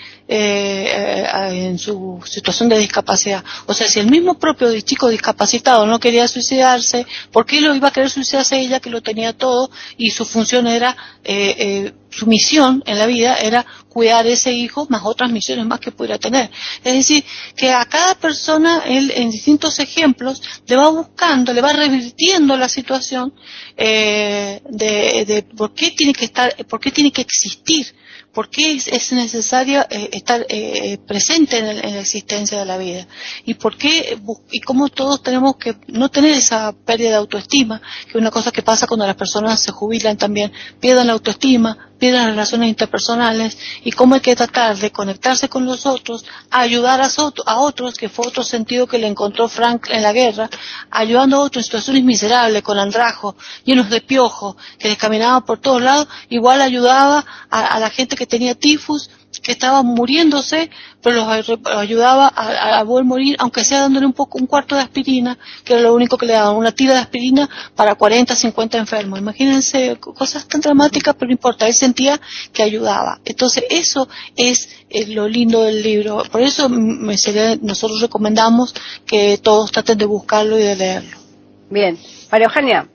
eh, en su situación de discapacidad. O sea, si el mismo propio chico discapacitado no quería suicidarse, ¿por qué lo iba a querer suicidarse ella, que lo tenía todo y su función era, eh, eh, su misión en la vida era cuidar ese hijo más otras misiones más que pudiera tener? Es decir, que a cada persona él en distintos ejemplos le va buscando, le va revirtiendo la situación eh, de, de por qué tiene que estar, por qué tiene que existir, por qué es, es necesario eh, estar eh, presente en, el, en la existencia de la vida, y por qué y cómo todos tenemos que no tener esa pérdida de autoestima, que es una cosa que pasa cuando las personas se jubilan también, pierden la autoestima, pierden las relaciones interpersonales, y cómo hay que tratar de conectarse con los otros, ayudar a, so, a otros, que fue otro sentido que le encontró Frank en la guerra, ayudando a otros en situaciones miserables, con andrajos, llenos de piojos, que les caminaban por todos lados, igual ayudaba a, a la gente que tenía tifus, que estaba muriéndose, pero los ayudaba a, a poder morir, aunque sea dándole un poco, un cuarto de aspirina, que era lo único que le daban, una tira de aspirina para cuarenta, cincuenta enfermos. Imagínense, cosas tan dramáticas, pero no importa, él sentía que ayudaba. Entonces eso es eh, lo lindo del libro. Por eso me sería, nosotros recomendamos que todos traten de buscarlo y de leerlo. Bien. María Eugenia.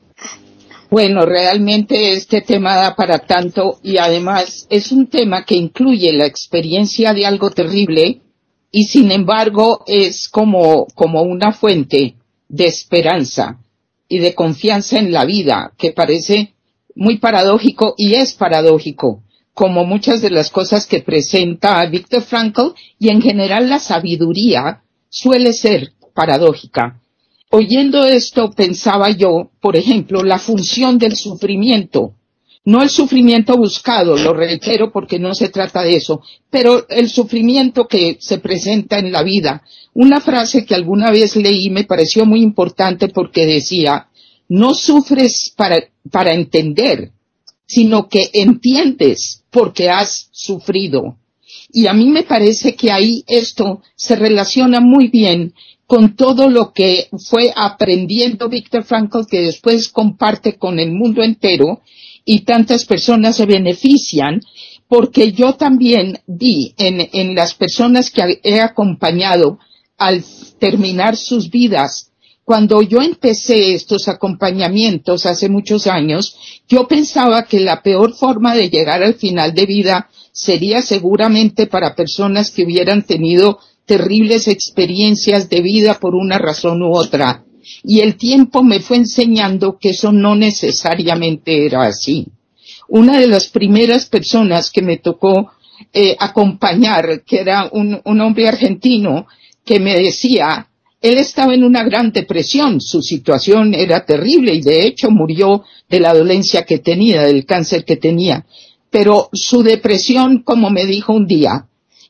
Bueno, realmente este tema da para tanto, y además es un tema que incluye la experiencia de algo terrible y sin embargo es como, como una fuente de esperanza y de confianza en la vida, que parece muy paradójico, y es paradójico, como muchas de las cosas que presenta Viktor Frankl, y en general la sabiduría suele ser paradójica. Oyendo esto pensaba yo, por ejemplo, la función del sufrimiento, no el sufrimiento buscado, lo reitero porque no se trata de eso, pero el sufrimiento que se presenta en la vida. Una frase que alguna vez leí me pareció muy importante porque decía, no sufres para, para entender, sino que entiendes porque has sufrido. Y a mí me parece que ahí esto se relaciona muy bien con todo lo que fue aprendiendo Viktor Frankl, que después comparte con el mundo entero, y tantas personas se benefician, porque yo también vi en, en las personas que he acompañado al terminar sus vidas, cuando yo empecé estos acompañamientos hace muchos años, yo pensaba que la peor forma de llegar al final de vida sería seguramente para personas que hubieran tenido terribles experiencias de vida por una razón u otra. Y el tiempo me fue enseñando que eso no necesariamente era así. Una de las primeras personas que me tocó eh, acompañar, que era un, un hombre argentino, que me decía, él estaba en una gran depresión, su situación era terrible y de hecho murió de la dolencia que tenía, del cáncer que tenía. Pero su depresión, como me dijo un día,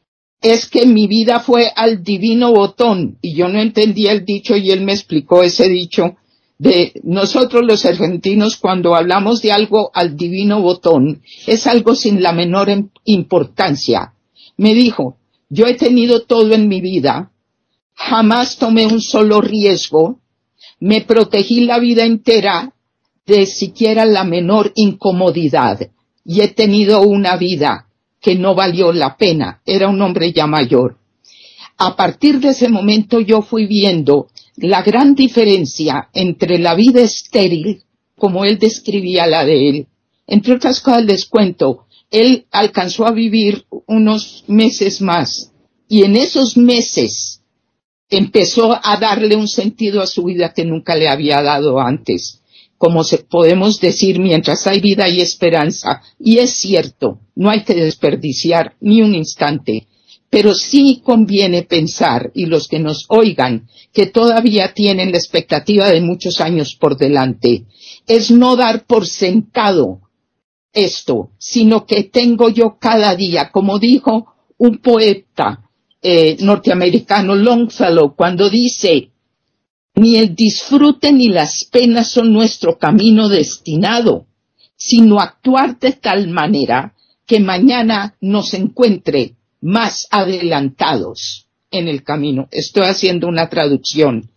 es que mi vida fue al divino botón, y yo no entendía el dicho y él me explicó ese dicho de nosotros los argentinos, cuando hablamos de algo al divino botón, es algo sin la menor importancia. Me dijo, yo he tenido todo en mi vida, jamás tomé un solo riesgo, me protegí la vida entera de siquiera la menor incomodidad, y he tenido una vida que no valió la pena. Era un hombre ya mayor. A partir de ese momento yo fui viendo la gran diferencia entre la vida estéril, como él describía la de él. Entre otras cosas les cuento, él alcanzó a vivir unos meses más, y en esos meses empezó a darle un sentido a su vida que nunca le había dado antes. Como se, podemos decir, mientras hay vida hay esperanza. Y es cierto, no hay que desperdiciar ni un instante. Pero sí conviene pensar, y los que nos oigan, que todavía tienen la expectativa de muchos años por delante, es no dar por sentado esto, sino que tengo yo cada día, como dijo un poeta eh, norteamericano, Longfellow, cuando dice: ni el disfrute ni las penas son nuestro camino destinado, sino actuar de tal manera que mañana nos encuentre más adelantados en el camino. Estoy haciendo una traducción.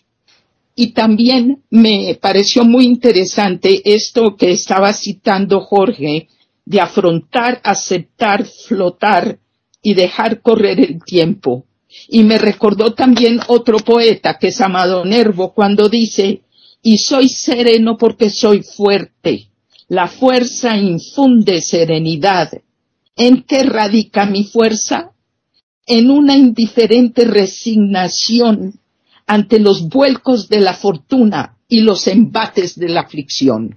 Y también me pareció muy interesante esto que estaba citando Jorge, de afrontar, aceptar, flotar y dejar correr el tiempo. Y me recordó también otro poeta, que es Amado Nervo, cuando dice: y soy sereno porque soy fuerte, la fuerza infunde serenidad. ¿En qué radica mi fuerza? En una indiferente resignación ante los vuelcos de la fortuna y los embates de la aflicción.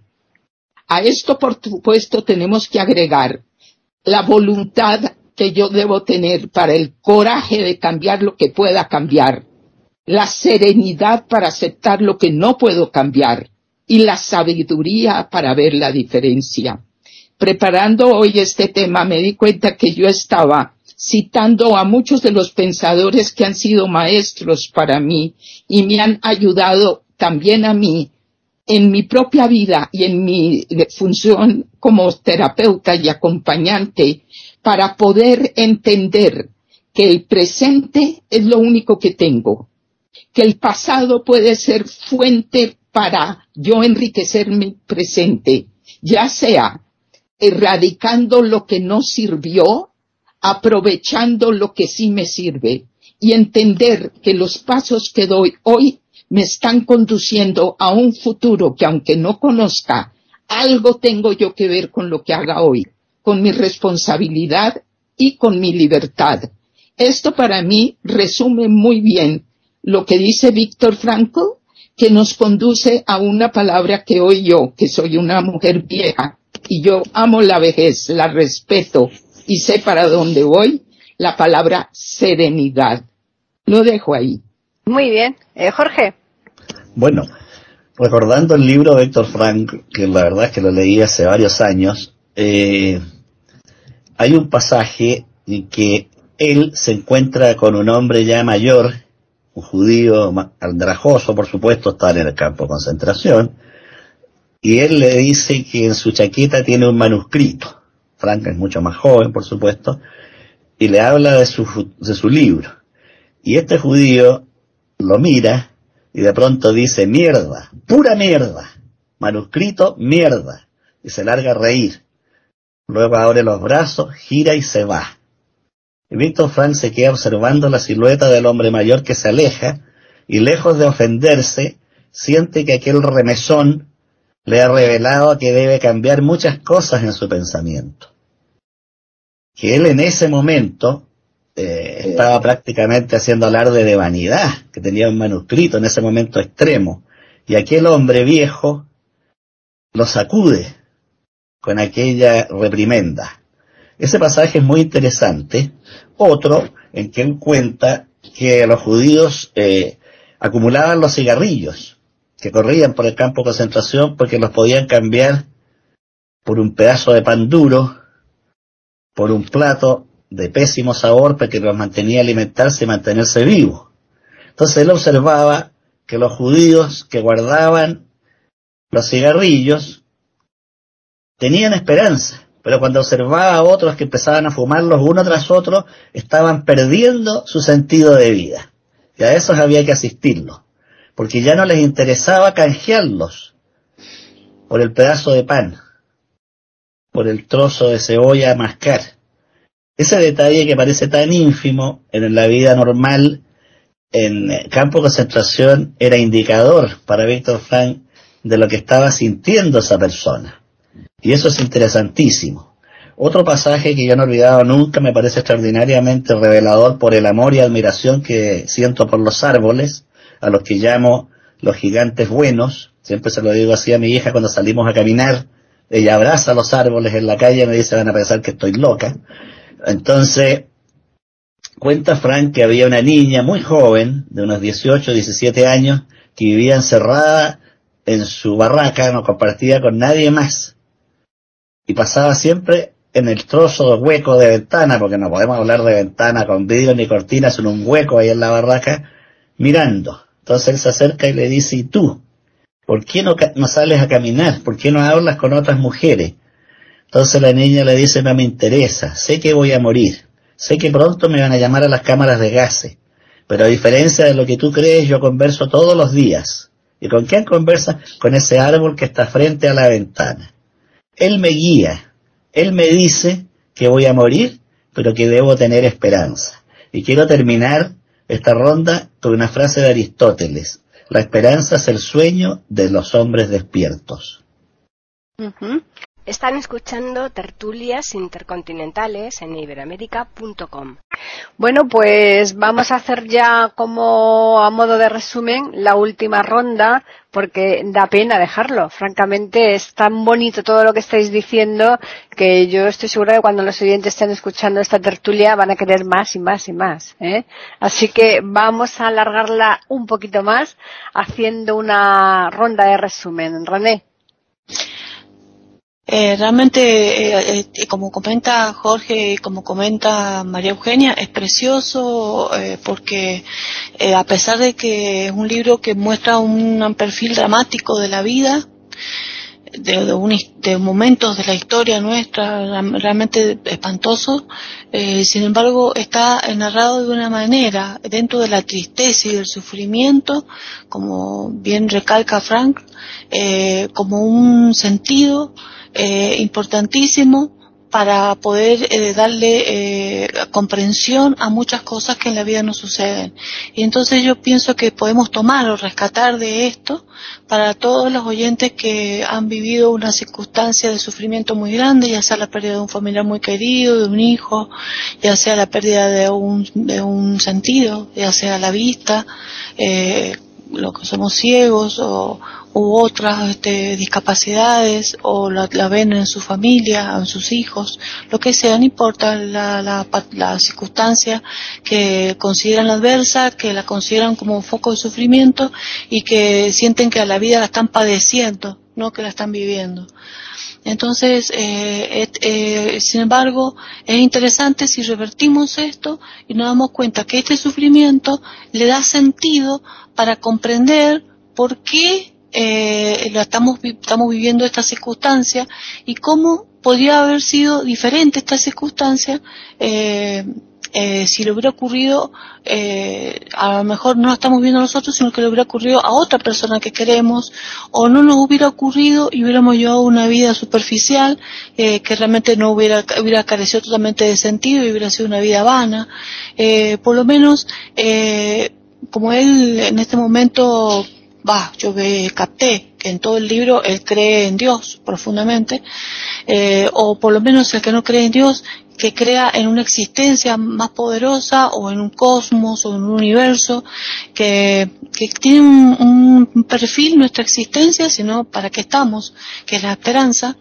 A esto, por supuesto, tenemos que agregar la voluntad que yo debo tener para el coraje de cambiar lo que pueda cambiar, la serenidad para aceptar lo que no puedo cambiar y la sabiduría para ver la diferencia. Preparando hoy este tema me di cuenta que yo estaba citando a muchos de los pensadores que han sido maestros para mí y me han ayudado también a mí en mi propia vida y en mi función como terapeuta y acompañante, para poder entender que el presente es lo único que tengo, que el pasado puede ser fuente para yo enriquecer mi presente, ya sea erradicando lo que no sirvió, aprovechando lo que sí me sirve, y entender que los pasos que doy hoy me están conduciendo a un futuro que, aunque no conozca, algo tengo yo que ver con lo que haga hoy, con mi responsabilidad y con mi libertad. Esto para mí resume muy bien lo que dice Víctor Frankl, que nos conduce a una palabra que hoy yo, que soy una mujer vieja, y yo amo la vejez, la respeto y sé para dónde voy, la palabra serenidad. Lo dejo ahí. Muy bien. Eh, Jorge. Bueno, recordando el libro de Víctor Frankl, que la verdad es que lo leí hace varios años, eh, hay un pasaje en que él se encuentra con un hombre ya mayor, un judío andrajoso, por supuesto, está en el campo de concentración, y él le dice que en su chaqueta tiene un manuscrito. Frankl es mucho más joven, por supuesto, y le habla de su, de su libro. Y este judío lo mira y de pronto dice: mierda, pura mierda, manuscrito, mierda, y se larga a reír. Luego abre los brazos, gira y se va. Y Víctor Frankl se queda observando la silueta del hombre mayor que se aleja, y lejos de ofenderse, siente que aquel remesón le ha revelado que debe cambiar muchas cosas en su pensamiento. Que él en ese momento eh, estaba prácticamente haciendo alarde de vanidad, que tenía un manuscrito en ese momento extremo, y aquel hombre viejo lo sacude con aquella reprimenda. Ese pasaje es muy interesante. Otro en que él cuenta que los judíos eh, acumulaban los cigarrillos que corrían por el campo de concentración porque los podían cambiar por un pedazo de pan duro, por un plato de pésimo sabor, porque los mantenía alimentarse y mantenerse vivos. Entonces él observaba que los judíos que guardaban los cigarrillos tenían esperanza, pero cuando observaba a otros que empezaban a fumarlos uno tras otro, estaban perdiendo su sentido de vida, y a esos había que asistirlos. porque ya no les interesaba canjearlos por el pedazo de pan, por el trozo de cebolla a mascar. Ese detalle que parece tan ínfimo en la vida normal, en campo de concentración, era indicador para Víctor Frank de lo que estaba sintiendo esa persona. Y eso es interesantísimo. Otro pasaje que yo no he olvidado nunca, me parece extraordinariamente revelador por el amor y admiración que siento por los árboles, a los que llamo los gigantes buenos. Siempre se lo digo así a mi hija cuando salimos a caminar. Ella abraza a los árboles en la calle y me dice, van a pensar que estoy loca. Entonces, cuenta Frank que había una niña muy joven, de unos dieciocho, diecisiete años, que vivía encerrada en su barraca, no compartía con nadie más, y pasaba siempre en el trozo hueco de ventana, porque no podemos hablar de ventana con vidrio ni cortinas, en un hueco ahí en la barraca, mirando. Entonces él se acerca y le dice, ¿y tú? ¿Por qué no, no sales a caminar? ¿Por qué no hablas con otras mujeres? Entonces la niña le dice, no me interesa, sé que voy a morir, sé que pronto me van a llamar a las cámaras de gases, pero a diferencia de lo que tú crees, yo converso todos los días. ¿Y con quién conversa? Con ese árbol que está frente a la ventana. Él me guía, él me dice que voy a morir, pero que debo tener esperanza. Y quiero terminar esta ronda con una frase de Aristóteles. La esperanza es el sueño de los hombres despiertos. Uh-huh. Están escuchando Tertulias Intercontinentales en iberoamérica punto com. Bueno, pues vamos a hacer ya, como a modo de resumen, la última ronda, porque da pena dejarlo. Francamente, es tan bonito todo lo que estáis diciendo que yo estoy segura de que cuando los oyentes estén escuchando esta tertulia van a querer más y más y más, ¿eh? Así que vamos a alargarla un poquito más haciendo una ronda de resumen. René. Eh, realmente, eh, eh, como comenta Jorge y como comenta María Eugenia, es precioso eh, porque eh, a pesar de que es un libro que muestra un perfil dramático de la vida, de, de, un, de momentos de la historia nuestra realmente espantoso, eh, sin embargo está narrado de una manera, dentro de la tristeza y del sufrimiento, como bien recalca Frank, eh, como un sentido Eh, importantísimo para poder eh, darle eh, comprensión a muchas cosas que en la vida nos suceden. Y entonces yo pienso que podemos tomar o rescatar de esto para todos los oyentes que han vivido una circunstancia de sufrimiento muy grande, ya sea la pérdida de un familiar muy querido, de un hijo, ya sea la pérdida de un, de un sentido, ya sea la vista, eh, los que somos ciegos o u otras este, discapacidades, o la, la ven en su familia, en sus hijos, lo que sea, no importa la, la, la circunstancia que consideran adversa, que la consideran como un foco de sufrimiento y que sienten que a la vida la están padeciendo, no que la están viviendo. Entonces, eh, eh, eh, sin embargo, es interesante si revertimos esto y nos damos cuenta que este sufrimiento le da sentido para comprender por qué eh, lo estamos, estamos viviendo esta circunstancia y cómo podría haber sido diferente esta circunstancia eh, eh, si le hubiera ocurrido, eh, a lo mejor no lo estamos viendo nosotros, sino que le hubiera ocurrido a otra persona que queremos, o no nos hubiera ocurrido y hubiéramos llevado una vida superficial eh, que realmente no hubiera, hubiera carecido totalmente de sentido y hubiera sido una vida vana. Eh, por lo menos, eh, como él en este momento, va, yo ve, capté que en todo el libro él cree en Dios profundamente, eh, o por lo menos el que no cree en Dios, que crea en una existencia más poderosa, o en un cosmos, o en un universo, que, que tiene un, un perfil, nuestra existencia, sino para qué estamos, que es la esperanza,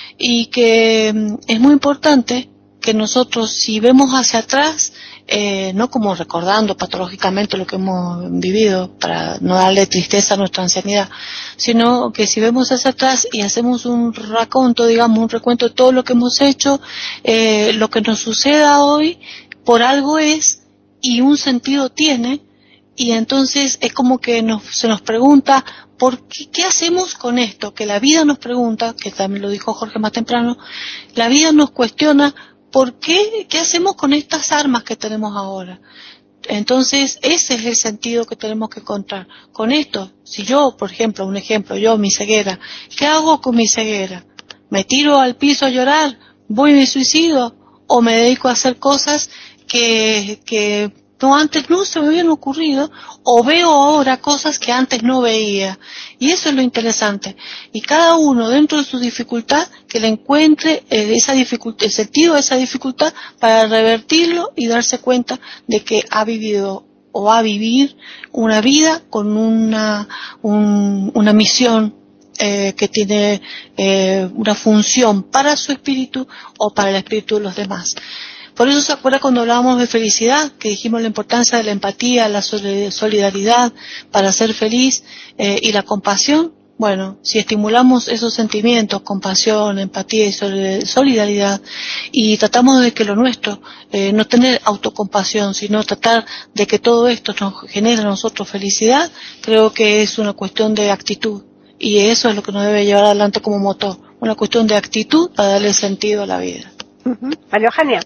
y que mm, es muy importante que nosotros, si vemos hacia atrás, eh, no como recordando patológicamente lo que hemos vivido para no darle tristeza a nuestra ancianidad, sino que si vemos hacia atrás y hacemos un raconto, digamos, un recuento de todo lo que hemos hecho, eh, lo que nos suceda hoy, por algo es y un sentido tiene, y entonces es como que nos, se nos pregunta, ¿por qué, qué hacemos con esto? Que la vida nos pregunta, que también lo dijo Jorge más temprano, la vida nos cuestiona, ¿por qué? ¿Qué hacemos con estas armas que tenemos ahora? Entonces, ese es el sentido que tenemos que encontrar. Con esto, si yo, por ejemplo, un ejemplo, yo, mi ceguera, ¿qué hago con mi ceguera? ¿Me tiro al piso a llorar? ¿Voy y me suicido? ¿O me dedico a hacer cosas que, que no antes no se me habían ocurrido? ¿O veo ahora cosas que antes no veía? Y eso es lo interesante. Y cada uno, dentro de su dificultad, que le encuentre eh, esa dificultad, el sentido de esa dificultad para revertirlo y darse cuenta de que ha vivido o va a vivir una vida con una, un, una misión eh, que tiene eh, una función para su espíritu o para el espíritu de los demás. Por eso se acuerda cuando hablábamos de felicidad, que dijimos la importancia de la empatía, la solidaridad para ser feliz eh, y la compasión. Bueno, si estimulamos esos sentimientos, compasión, empatía y solidaridad, y tratamos de que lo nuestro, eh, no tener autocompasión, sino tratar de que todo esto nos genere a nosotros felicidad, creo que es una cuestión de actitud. Y eso es lo que nos debe llevar adelante como motor, una cuestión de actitud para darle sentido a la vida. Uh-huh. María Eugenia.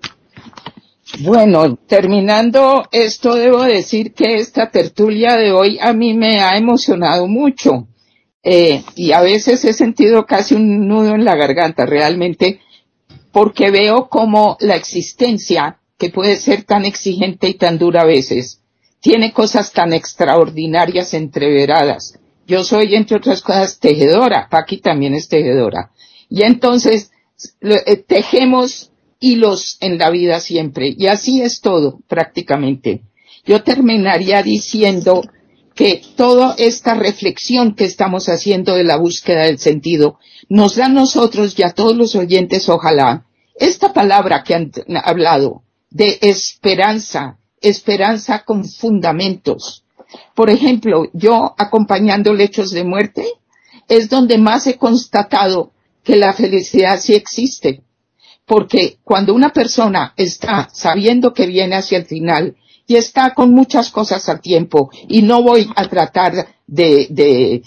Bueno, terminando esto, debo decir que esta tertulia de hoy a mí me ha emocionado mucho. Eh, y a veces he sentido casi un nudo en la garganta, realmente, porque veo como la existencia, que puede ser tan exigente y tan dura a veces, tiene cosas tan extraordinarias entreveradas. Yo soy, entre otras cosas, tejedora. Paqui también es tejedora. Y entonces, eh, tejemos hilos en la vida siempre. Y así es todo, prácticamente. Yo terminaría diciendo que toda esta reflexión que estamos haciendo de la búsqueda del sentido nos da a nosotros y a todos los oyentes, ojalá, esta palabra que han hablado de esperanza, esperanza con fundamentos. Por ejemplo, yo acompañando lechos de muerte es donde más he constatado que la felicidad sí existe. Porque cuando una persona está sabiendo que viene hacia el final y está con muchas cosas al tiempo, y no voy a tratar de, de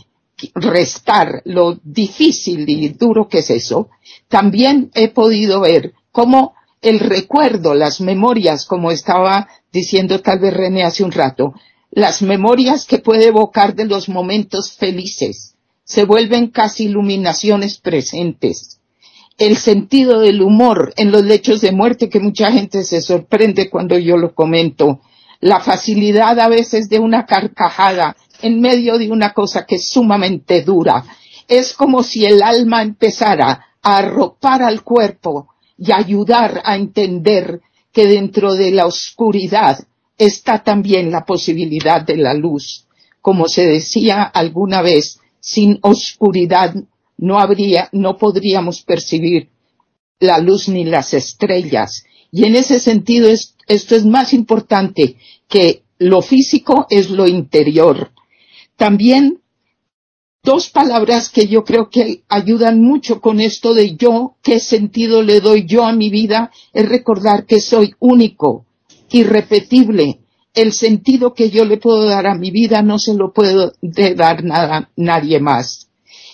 restar lo difícil y duro que es eso, también he podido ver cómo el recuerdo, las memorias, como estaba diciendo tal vez René hace un rato, las memorias que puede evocar de los momentos felices, se vuelven casi iluminaciones presentes. El sentido del humor en los lechos de muerte, que mucha gente se sorprende cuando yo lo comento, la facilidad a veces de una carcajada en medio de una cosa que es sumamente dura. Es como si el alma empezara a arropar al cuerpo y ayudar a entender que dentro de la oscuridad está también la posibilidad de la luz. Como se decía alguna vez, sin oscuridad no habría, no podríamos percibir la luz ni las estrellas. Y en ese sentido es, esto es más importante que lo físico, es lo interior. También dos palabras que yo creo que ayudan mucho con esto de yo, qué sentido le doy yo a mi vida, es recordar que soy único, irrepetible. El sentido que yo le puedo dar a mi vida no se lo puedo de dar nada, nadie más.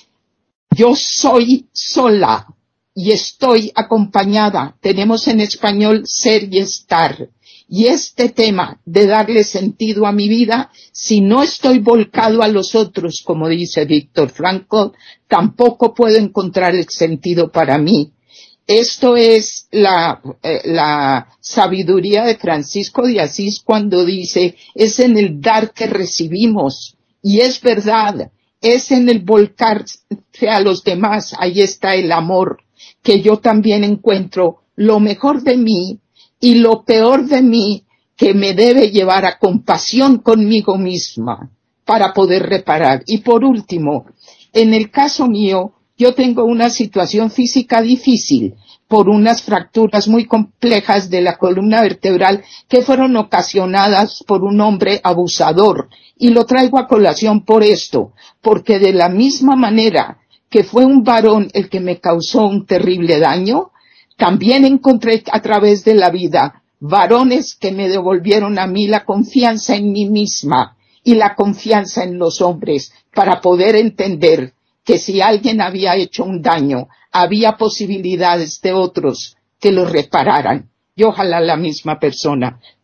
Yo soy sola y estoy acompañada. Tenemos en español ser y estar. Y este tema de darle sentido a mi vida, si no estoy volcado a los otros, como dice Víctor Frankl, tampoco puedo encontrar el sentido para mí. Esto es la, eh, la sabiduría de Francisco de Asís cuando dice, es en el dar que recibimos. Y es verdad, es en el volcarse a los demás, ahí está el amor, que yo también encuentro lo mejor de mí y lo peor de mí, que me debe llevar a compasión conmigo misma para poder reparar. Y por último, en el caso mío, yo tengo una situación física difícil por unas fracturas muy complejas de la columna vertebral que fueron ocasionadas por un hombre abusador. Y lo traigo a colación por esto, porque de la misma manera que fue un varón el que me causó un terrible daño, también encontré a través de la vida varones que me devolvieron a mí la confianza en mí misma y la confianza en los hombres para poder entender que si alguien había hecho un daño, había posibilidades de otros que lo repararan. Y ojalá la misma persona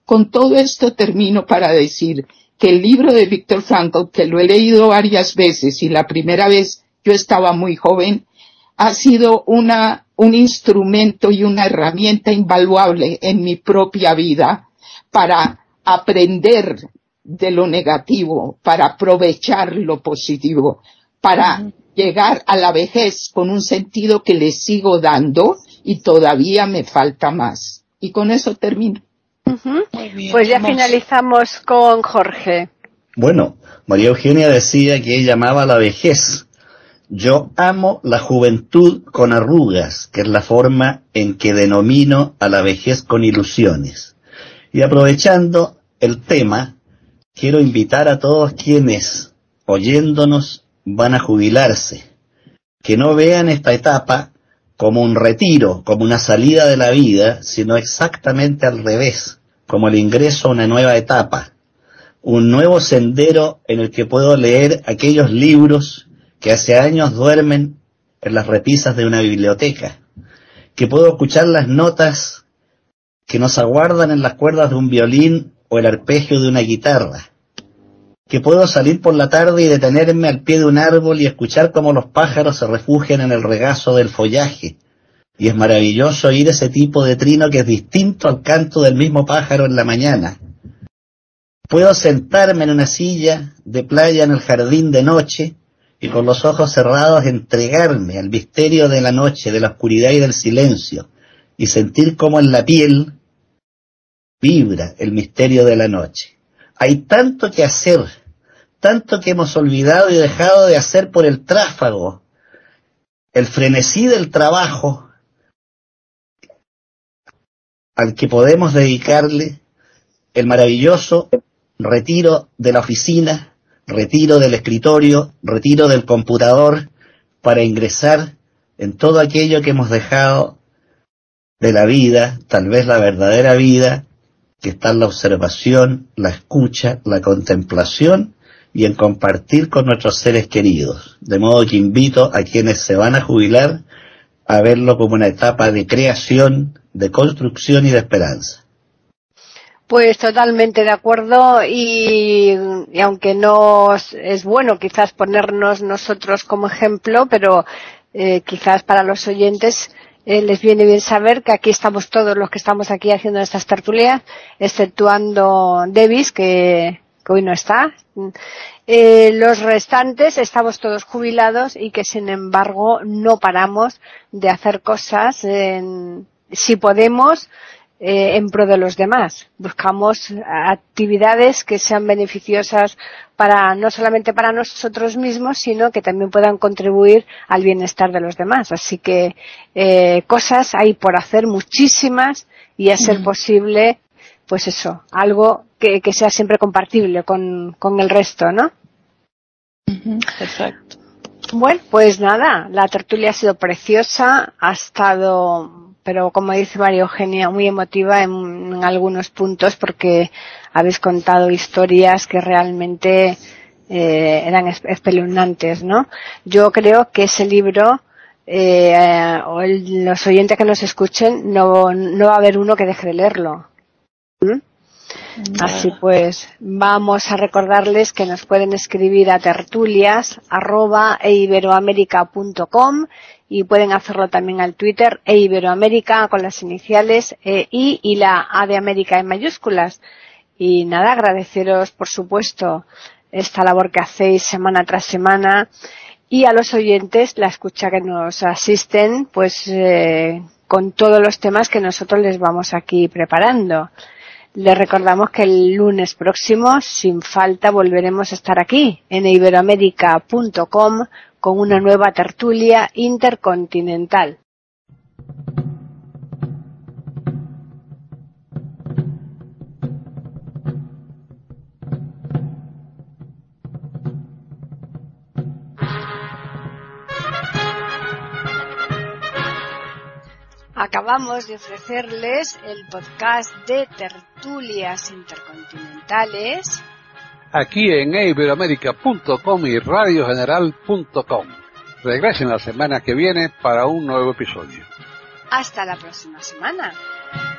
Con todo esto termino para decir que el libro de Viktor Frankl, que lo he leído varias veces y la primera vez yo estaba muy joven, ha sido una, un instrumento y una herramienta invaluable en mi propia vida para aprender de lo negativo, para aprovechar lo positivo, para uh-huh. llegar a la vejez con un sentido que le sigo dando y todavía me falta más. Y con eso termino. Uh-huh. Bien, pues ya hermoso. Finalizamos con Jorge. Bueno, María Eugenia decía que ella amaba la vejez. Yo amo la juventud con arrugas, que es la forma en que denomino a la vejez con ilusiones. Y aprovechando el tema, quiero invitar a todos quienes, oyéndonos, van a jubilarse, que no vean esta etapa como un retiro, como una salida de la vida, sino exactamente al revés, como el ingreso a una nueva etapa, un nuevo sendero en el que puedo leer aquellos libros que hace años duermen en las repisas de una biblioteca, que puedo escuchar las notas que nos aguardan en las cuerdas de un violín o el arpegio de una guitarra, que puedo salir por la tarde y detenerme al pie de un árbol y escuchar cómo los pájaros se refugian en el regazo del follaje, y es maravilloso oír ese tipo de trino que es distinto al canto del mismo pájaro en la mañana. Puedo sentarme en una silla de playa en el jardín de noche y con los ojos cerrados entregarme al misterio de la noche, de la oscuridad y del silencio, y sentir cómo en la piel vibra el misterio de la noche. Hay tanto que hacer, tanto que hemos olvidado y dejado de hacer por el tráfago, el frenesí del trabajo, al que podemos dedicarle el maravilloso retiro de la oficina, retiro del escritorio, retiro del computador, para ingresar en todo aquello que hemos dejado de la vida, tal vez la verdadera vida, que está en la observación, la escucha, la contemplación y en compartir con nuestros seres queridos. De modo que invito a quienes se van a jubilar a verlo como una etapa de creación, de construcción y de esperanza. Pues totalmente de acuerdo y, y aunque no es bueno quizás ponernos nosotros como ejemplo, pero eh, quizás para los oyentes Eh, les viene bien saber que aquí estamos todos los que estamos aquí haciendo estas tertulias, exceptuando Davis, que, que hoy no está. Eh, los restantes estamos todos jubilados y que sin embargo no paramos de hacer cosas, en, si podemos, eh, en pro de los demás. Buscamos actividades que sean beneficiosas para no solamente para nosotros mismos, sino que también puedan contribuir al bienestar de los demás. Así que eh, cosas hay por hacer, muchísimas, y a ser posible, pues eso, algo que, que sea siempre compartible con, con el resto, ¿no? Perfecto. Bueno, pues nada, la tertulia ha sido preciosa, ha estado, pero como dice María Eugenia, muy emotiva en, en algunos puntos, porque habéis contado historias que realmente eh, eran espeluznantes, ¿no? Yo creo que ese libro, eh, o el, los oyentes que nos escuchen, no, no va a haber uno que deje de leerlo. ¿Mm? Así pues, vamos a recordarles que nos pueden escribir a tertulias arroba eiberoamerica punto com y pueden hacerlo también al Twitter eiberoamerica con las iniciales e I y la A de América en mayúsculas. Y nada, agradeceros por supuesto esta labor que hacéis semana tras semana y a los oyentes la escucha que nos asisten, pues eh, con todos los temas que nosotros les vamos aquí preparando. Les recordamos que el lunes próximo, sin falta, volveremos a estar aquí, en eiberoamerica punto com, con una nueva tertulia intercontinental. Acabamos de ofrecerles el podcast de tertulias intercontinentales aquí en eiberoamerica punto com y radio general punto com. Regresen la semana que viene para un nuevo episodio. Hasta la próxima semana.